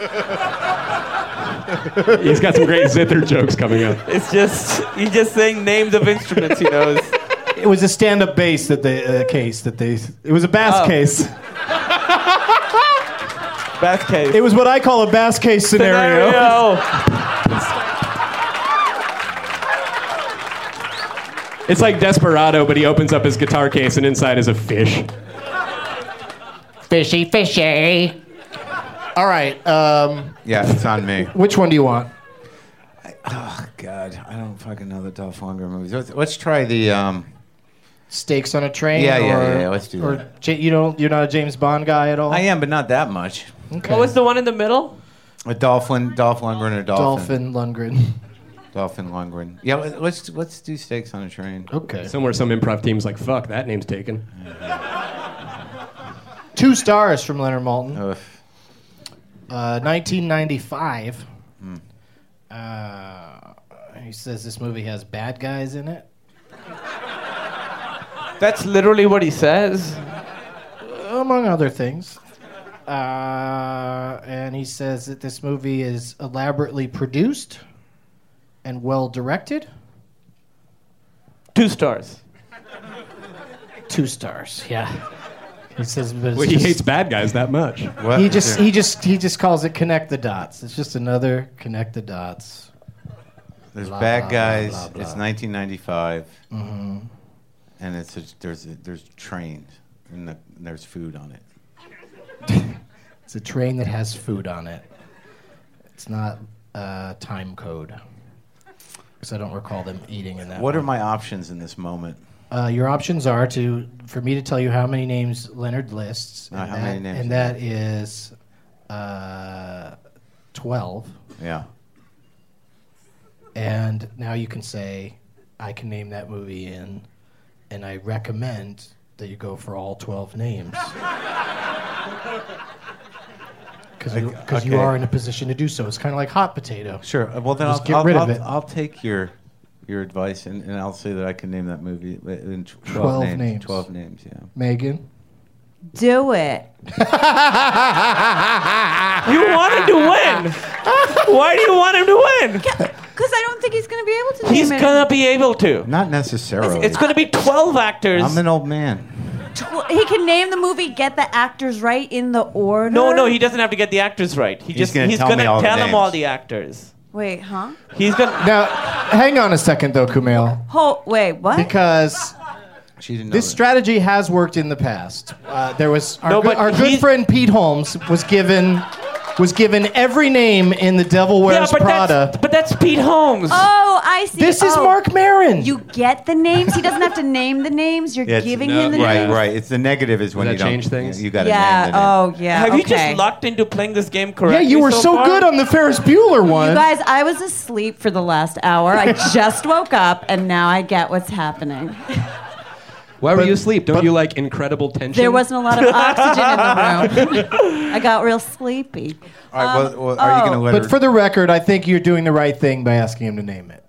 He's got some great zither jokes coming up. It's just he's just saying names of instruments he knows. It was a stand-up bass that they uh, case that they. It was a bass Oh. case. Bass case. It was what I call a bass case scenario. Scenario. It's like Desperado, but he opens up his guitar case and inside is a fish. Fishy, fishy. All right. Um, Yeah, it's on me. which one do you want? Oh God, I don't fucking know the Dolph Lundgren movies. Let's, let's try the. Um, Steaks on a Train? Yeah, yeah, or, yeah, yeah, let's do or that. J- you don't. You're not a James Bond guy at all. I am, but not that much. Okay. What was the one in the middle? A Dolphin, Dolph Lundgren, or Dolphin. Dolphin Lundgren. Dolphin Lundgren. Yeah, let- let's let's do Steaks on a Train. Okay. Somewhere some improv team's like, fuck, that name's taken. Two stars from Leonard Maltin. Ugh. Uh, nineteen ninety-five. Hmm. Uh, he says this movie has bad guys in it. That's literally what he says. Among other things. Uh, and he says that this movie is elaborately produced and well directed. Two stars. Two stars, yeah. He says, but it's Well, he just- hates bad guys that much. What? He just he just he just calls it connect the dots. It's just another connect the dots. There's Blah, bad blah, guys. blah, blah, It's blah. nineteen ninety-five, Mm-hmm. and it's a, there's a, there's trains and the, there's food on it. It's a train that has food on it. It's not uh, time code. Because I don't recall them eating in that. What one. are my options in this moment? Uh, your options are to for me to tell you how many names Leonard lists, Uh, and, how that, many names and is that is uh, twelve. Yeah. And now you can say, I can name that movie in, and I recommend that you go for all twelve names. Because you, 'cause you Okay. are in a position to do so. It's kind of like hot potato. Sure. Uh, Well, then Just I'll, get I'll, rid of I'll, it. I'll take your your advice, and, and I'll say that I can name that movie in twelve, twelve names. names. Twelve names. Yeah. Megan? Do it. You want him to win. Why do you want him to win? Because I don't think he's going to be able to He's name it. gonna be able to. Not necessarily. It's gonna be twelve actors. I'm an old man. Tw- he can name the movie, get the actors right in the order. No, no, he doesn't have to get the actors right. He He's just gonna he's tell gonna me all the tell him names. all the actors. Wait, huh? He's gonna. Now, hang on a second, though, Kumail. Ho- wait, what? Because She didn't know this that. strategy has worked in the past. Uh, there was our, No, good, but our good he's- friend Pete Holmes was given was given every name in The Devil Yeah, Wears but Prada. that's, but that's Pete Holmes. Oh, I see. This is Oh, Mark Maron. You get the names. He doesn't have to name the names. You're Yeah, it's- giving no, him the Right, names. right. It's the negative is when that you don't change things? You got to Yeah. name the name. Oh, yeah. Have you okay. just locked into playing this game yeah, correctly? you were so, far? good on the Ferris Bueller one. You guys, I was asleep for the last hour. I just woke up, and now I get what's happening. Why were But- you asleep? Don't but- you like incredible tension? There wasn't a lot of oxygen in the room. I got real sleepy. All right. Well, Um, well, are you going to oh. let but her? for the record, I think you're doing the right thing by asking him to name it.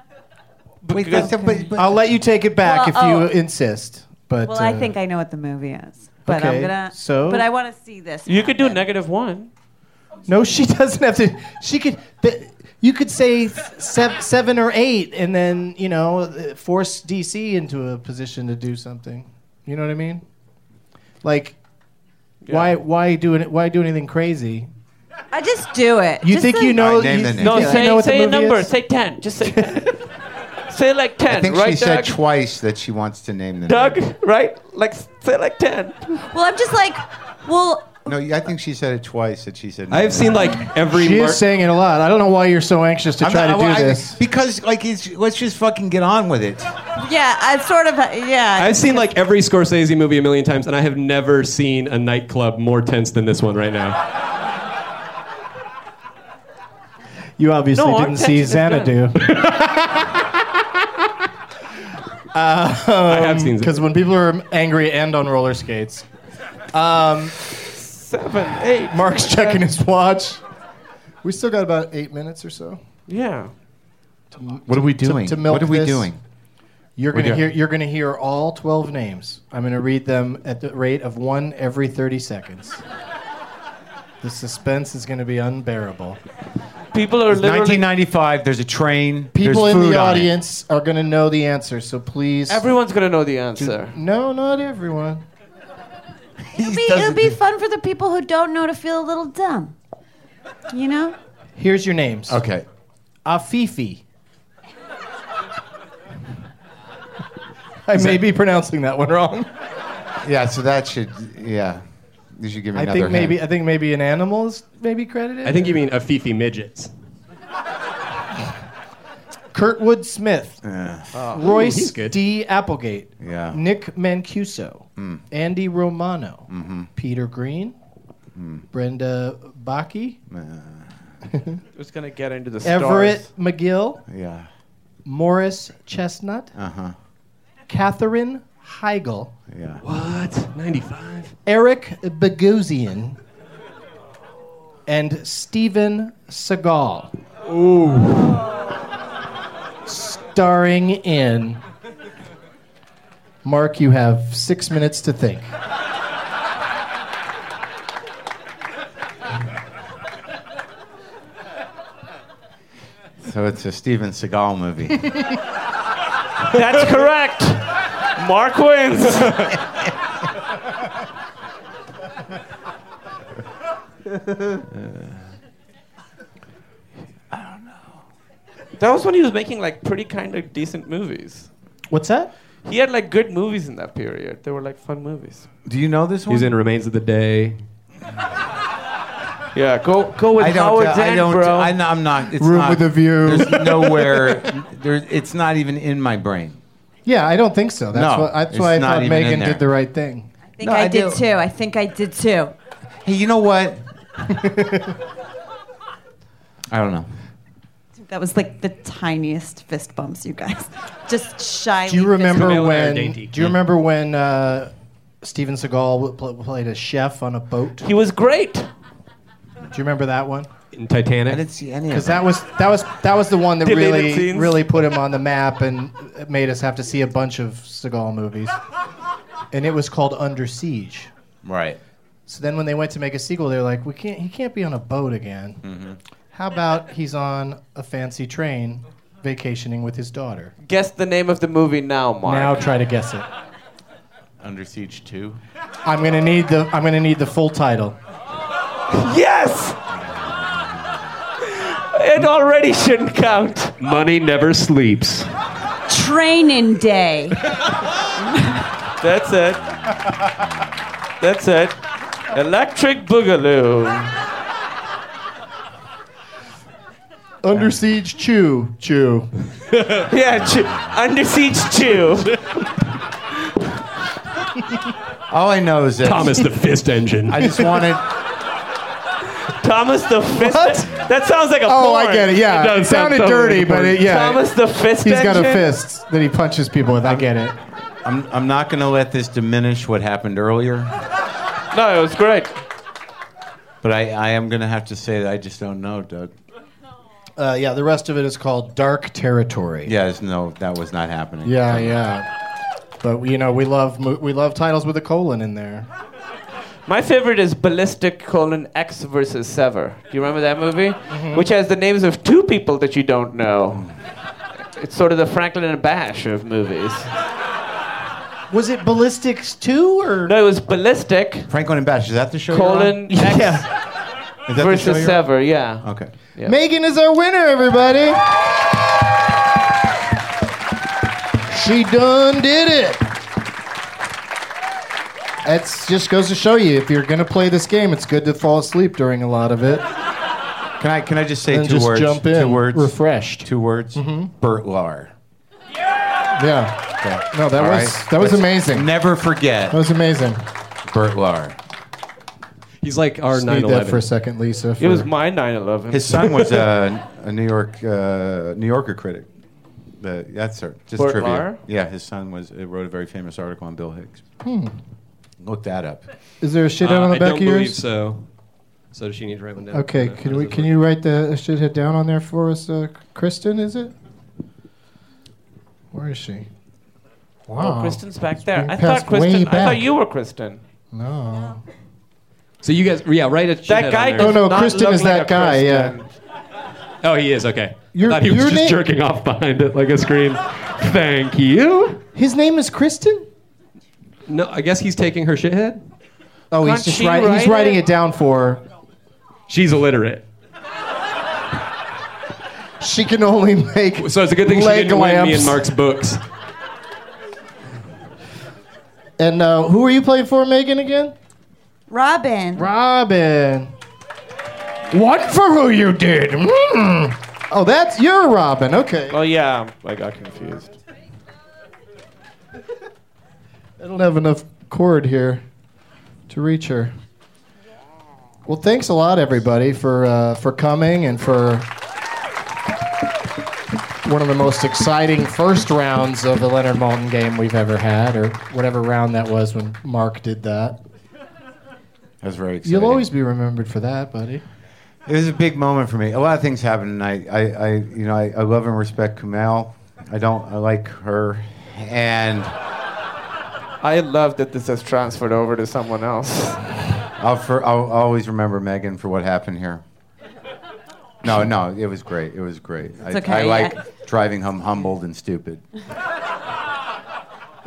Wait, that's, but, but, I'll let you take it back Well, if you oh. insist. But Well, I uh, think I know what the movie is, but okay, I'm gonna. so- But I want to see this. You could do happen. negative one. no, she doesn't have to. She could. The, you could say sev- seven or eight, and then you know uh, force D C into a position to do something. You know what I mean? Like, why why do it? Why do anything crazy? I just do it. You Just think like- you know? All right, name you, the you name. No, think you say know what the say a movie number. is? Say ten. Just say ten. Say like ten. I think right, she said Doug? twice that she wants to name the Doug, name. right? Like say like ten. Well, I'm just like, well, No, I think she said it twice that she said. I have seen like every. She Mark- is saying it a lot. I don't know why you're so anxious to I'm try not- to do well, I- this. because like it's, let's just fucking get on with it. yeah, I sort of, yeah. I've seen like every Scorsese movie a million times, and I have never seen a nightclub more tense than this one right now. You obviously No, our didn't see tension is Xanadu. I have seen. Because when people are angry and on roller skates. Um, Seven, eight. Mark's checking his watch. We still got about eight minutes or so. Yeah. What are we doing? to milk what are we this. doing? You're We gonna got- hear. You're gonna hear all twelve names. I'm gonna read them at the rate of one every thirty seconds. The suspense is gonna be unbearable. People are It's literally. nineteen ninety-five. There's a train. People there's in food the on it. audience are gonna know the answer. So please. Everyone's gonna know the answer. No, not everyone. It'll be, it'll be fun for the people who don't know to feel a little dumb. You know? Here's your names. Okay. Afifi. I may be pronouncing that one wrong. Yeah. So that should. Yeah. You should give me I another think maybe hint. I think maybe an animal is maybe credited. I think you mean Afifi midgets. Kurtwood Smith, Yeah. Royce he's good. D. Applegate, Yeah. Nick Mancuso, Andy Romano, Peter Green, Brenda Baki, Who's gonna get into the stars? Everett McGill, Yeah. Morris Chestnut, Uh huh. Catherine Heigl, Yeah. What? ninety-five? Eric Bogosian, and Steven Seagal. Ooh. Starring in. Mark, you have six minutes to think. So it's a Steven Seagal movie. That's correct. Mark wins. That was when he was making like pretty kind of decent movies. What's that? He had like good movies in that period. They were like fun movies. Do you know this one? He's in Remains of the Day. Yeah, go go with I don't. Howard's I End, don't. bro. I, I'm not. It's Room not, with a View. There's nowhere. There. It's not even in my brain. Yeah, I don't think so. That's No, what, that's it's why I not thought even in Megan there. did the right thing. I think No, I, I did do. too. I think I did too. Hey, you know what? I don't know. That was like the tiniest fist bumps, you guys. Just shyly. Do you remember Camilla when? Dainty. Do you remember when uh, Steven Seagal w- pl- played a chef on a boat? Do He was great. you remember that one? In I Titanic. didn't see any of Because that. that was that was that was the one that Deleted really scenes. really put him on the map and it made us have to see a bunch of Seagal movies. And it was called Under Siege. Right. So then when they went to make a sequel, they were like, "We can't. He can't be on a boat again. Mm-hmm. How about he's on a fancy train, vacationing with his daughter?" Guess the name of the movie now, Mark. Now try to guess it. Under Siege two. I'm gonna need the I'm gonna need the full title. Yes! It already shouldn't count. Money never sleeps. Training Day. That's it. That's it. Electric Boogaloo. Under Siege Chew Chew. Yeah, Chew. Under Siege Chew. All I know is that Thomas the Fist Engine. I just wanted. Thomas the Fist. What? That sounds like a Oh, porn. I get it. Yeah, It does it sound sounded so dirty, like a but porn. it, yeah, Thomas the Fist he's got a Engine? fist that he punches people with. I get it. I'm. I'm not going to let this diminish what happened earlier, No, it was great. but I, I am going to have to say that I just don't know, Doug. Uh, yeah, the rest of it is called Dark Territory. Yeah, there's no. That was not happening. Yeah, yeah. But you know, we love mo- we love titles with a colon in there. My favorite is Ballistic colon X versus Sever. Do you remember that movie? Mm-hmm. Which has the names of two people that you don't know. It's sort of the Franklin and Bash of movies. Was it Ballistics two or? No, it was Ballistic Franklin and Bash. Is that the show? you're on? colon X Yeah. Is that the show versus you're on? Sever. Yeah. Okay. Yeah. Megan is our winner, everybody. She done did it. It just goes to show you, if you're gonna play this game, it's good to fall asleep during a lot of it. Can I? Can I just say And two just words? jump in, Two words. refreshed. Two words. Mm-hmm. Burt Lahr. Yeah. No, that All was right? that was Let's amazing. Never forget That was amazing. Burt Lahr. He's like our Just nine need that eleven. for a second, Lisa. It was for- my nine eleven. His son was a, a New York uh, New Yorker critic. The, that's her. Just Burt trivia. Lahr? Yeah, his son was uh, wrote a very famous article on Bill Hicks. Hmm. Look that up. Is there a shit Uh, out on the I back don't of yours? believe so. So does she need to write one down? Okay, Uh, can how we? does it Can work? you write the shithead down on there for us, uh, Kristen? Is it? Where is she? Wow. Oh, Kristen's back there. being I passed thought Kristen. way I thought back. you were Kristen. No. So you guys, yeah, write a That shithead guy on does there. Oh, no, not Kristen look is like that a guy, yeah. Kristen. Oh, he is, okay. Your- I thought he was your just name- jerking off behind it like a screen. Thank you. His name is Kristen? No, I guess he's taking her shithead. Oh, Can't he's just she writing. He's write writing it? it down for. She's illiterate. She can only make. So it's a good thing she leg didn't win me lamps. in Mark's books. And uh, who are you playing for, Megan? Again? Robin. Robin. One for who you did. Mm. Oh, that's your Robin. Okay. Oh yeah, I got confused. I don't have enough cord here to reach her. Well, thanks a lot, everybody, for uh, for coming and for one of the most exciting first rounds of the Leonard Maltin game we've ever had, or whatever round that was when Mark did that. That was very exciting. You'll always be remembered for that, buddy. It was a big moment for me. A lot of things happened tonight. I, I you know, I, I love and respect Kumail. I don't. I like her, and I love that this has transferred over to someone else. I'll, for, I'll always remember Megan for what happened here. No, no, it was great. It was great. It's I, okay, I like yeah. driving home humbled and stupid.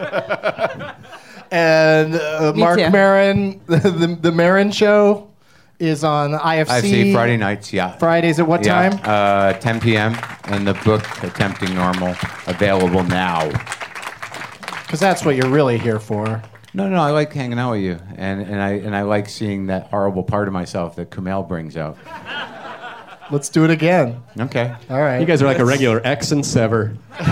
And uh, Me Mark too. Maron, the, the the Maron Show, is on I F C. I F C Friday nights, yeah. Fridays at what Yeah, time? uh, ten p.m. And the book, Attempting Normal, available now. Because that's what you're really here for. No, no, I like hanging out with you, and, and I and I like seeing that horrible part of myself that Kumail brings out. Let's do it again. Okay. All right. You guys are like a regular X and Sever.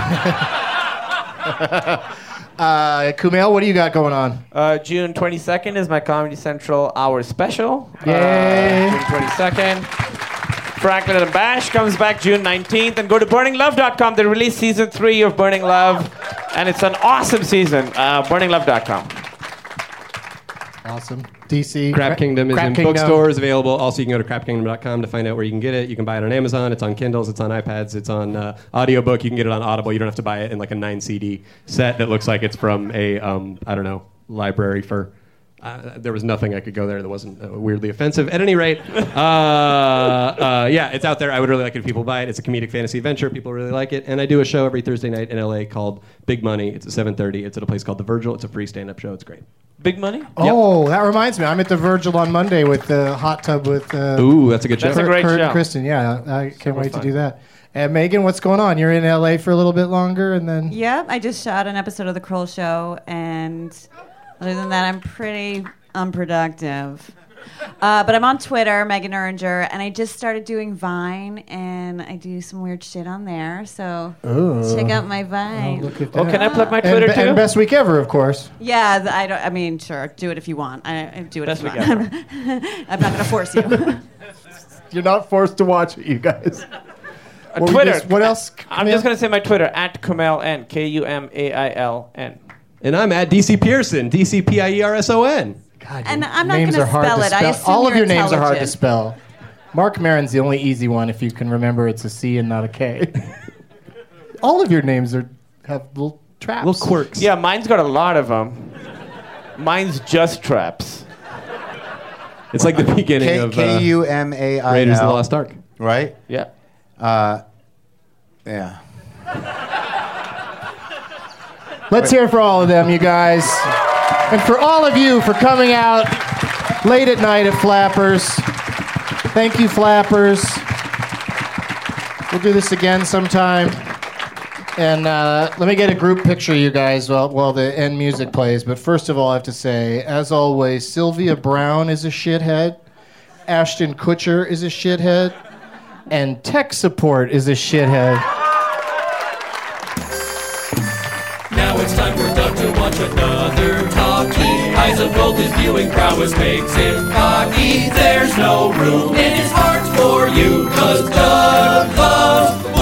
Uh, Kumail, what do you got going on? Uh, June twenty-second is my Comedy Central Hour Special. Yay. Uh, June twenty-second. Franklin and Bash comes back June nineteenth. And go to burning love dot com. They released season three of Burning Love. And it's an awesome season. Uh, burning love dot com. Awesome. D C. Crap Cra- Kingdom is Crap in Kingdom. bookstores available. Also, you can go to crap kingdom dot com to find out where you can get it. You can buy it on Amazon. It's on Kindles. It's on iPads. It's on uh, audiobook. You can get it on Audible. You don't have to buy it in like a nine C D set that looks like it's from a, um, I don't know, library for... Uh, there was nothing I could go there that wasn't uh, weirdly offensive. At any rate, uh, uh, yeah, it's out there. I would really like it if people buy it. It's a comedic fantasy adventure. People really like it. And I do a show every Thursday night in L A called Big Money. It's at seven thirty. It's at a place called The Virgil. It's a free stand-up show. It's great. Big Money? Oh, that reminds me. I'm at the Virgil on Monday with the hot tub with uh, Ooh, that's a good show. That's a great Kurt show. and Kristen. Yeah, I can't wait fun. to do that. And Megan, what's going on? You're in L A for a little bit longer, and then Yep, I just shot an episode of The Kroll Show, and other than that, I'm pretty unproductive. Uh, but I'm on Twitter, Megan Erringer, and I just started doing Vine, and I do some weird shit on there. So Ooh. check out my Vine. look at Oh, that. can I plug my and, Twitter be- too? and best week ever, of course. Yeah, th- I don't. I mean, sure, do it if you want. I, I do it Best if week you want. I'm not gonna force you. You're not forced to watch it, you guys. Uh, What we Twitter. just- what else? I'm just going to say my Twitter, at Kumail N. K U M A I L N. And I'm at D C Pearson, D C P I E R S O N. God, And your I'm not names gonna are hard spell to it. I spell. assume All of you're your names are hard to intelligent. spell. Mark Maron's the only easy one if you can remember it's a C and not a K. All of your names are have little traps. Little quirks. Yeah, mine's got a lot of them. Mine's just traps. It's like the beginning K of uh, K U M A I L. Raiders of the Lost Ark. Right? Yeah. Uh, yeah. Let's hear it for all of them, you guys. And for all of you for coming out late at night at Flappers. Thank you, Flappers. We'll do this again sometime. And uh, let me get a group picture, you guys, while, while the end music plays. But first of all, I have to say, as always, Sylvia Brown is a shithead. Ashton Kutcher is a shithead. And tech support is a shithead. Now it's time for Doug to watch another talkie. Eyes of gold, his viewing prowess makes him cocky. There's no room in his heart for you, 'cause Doug loves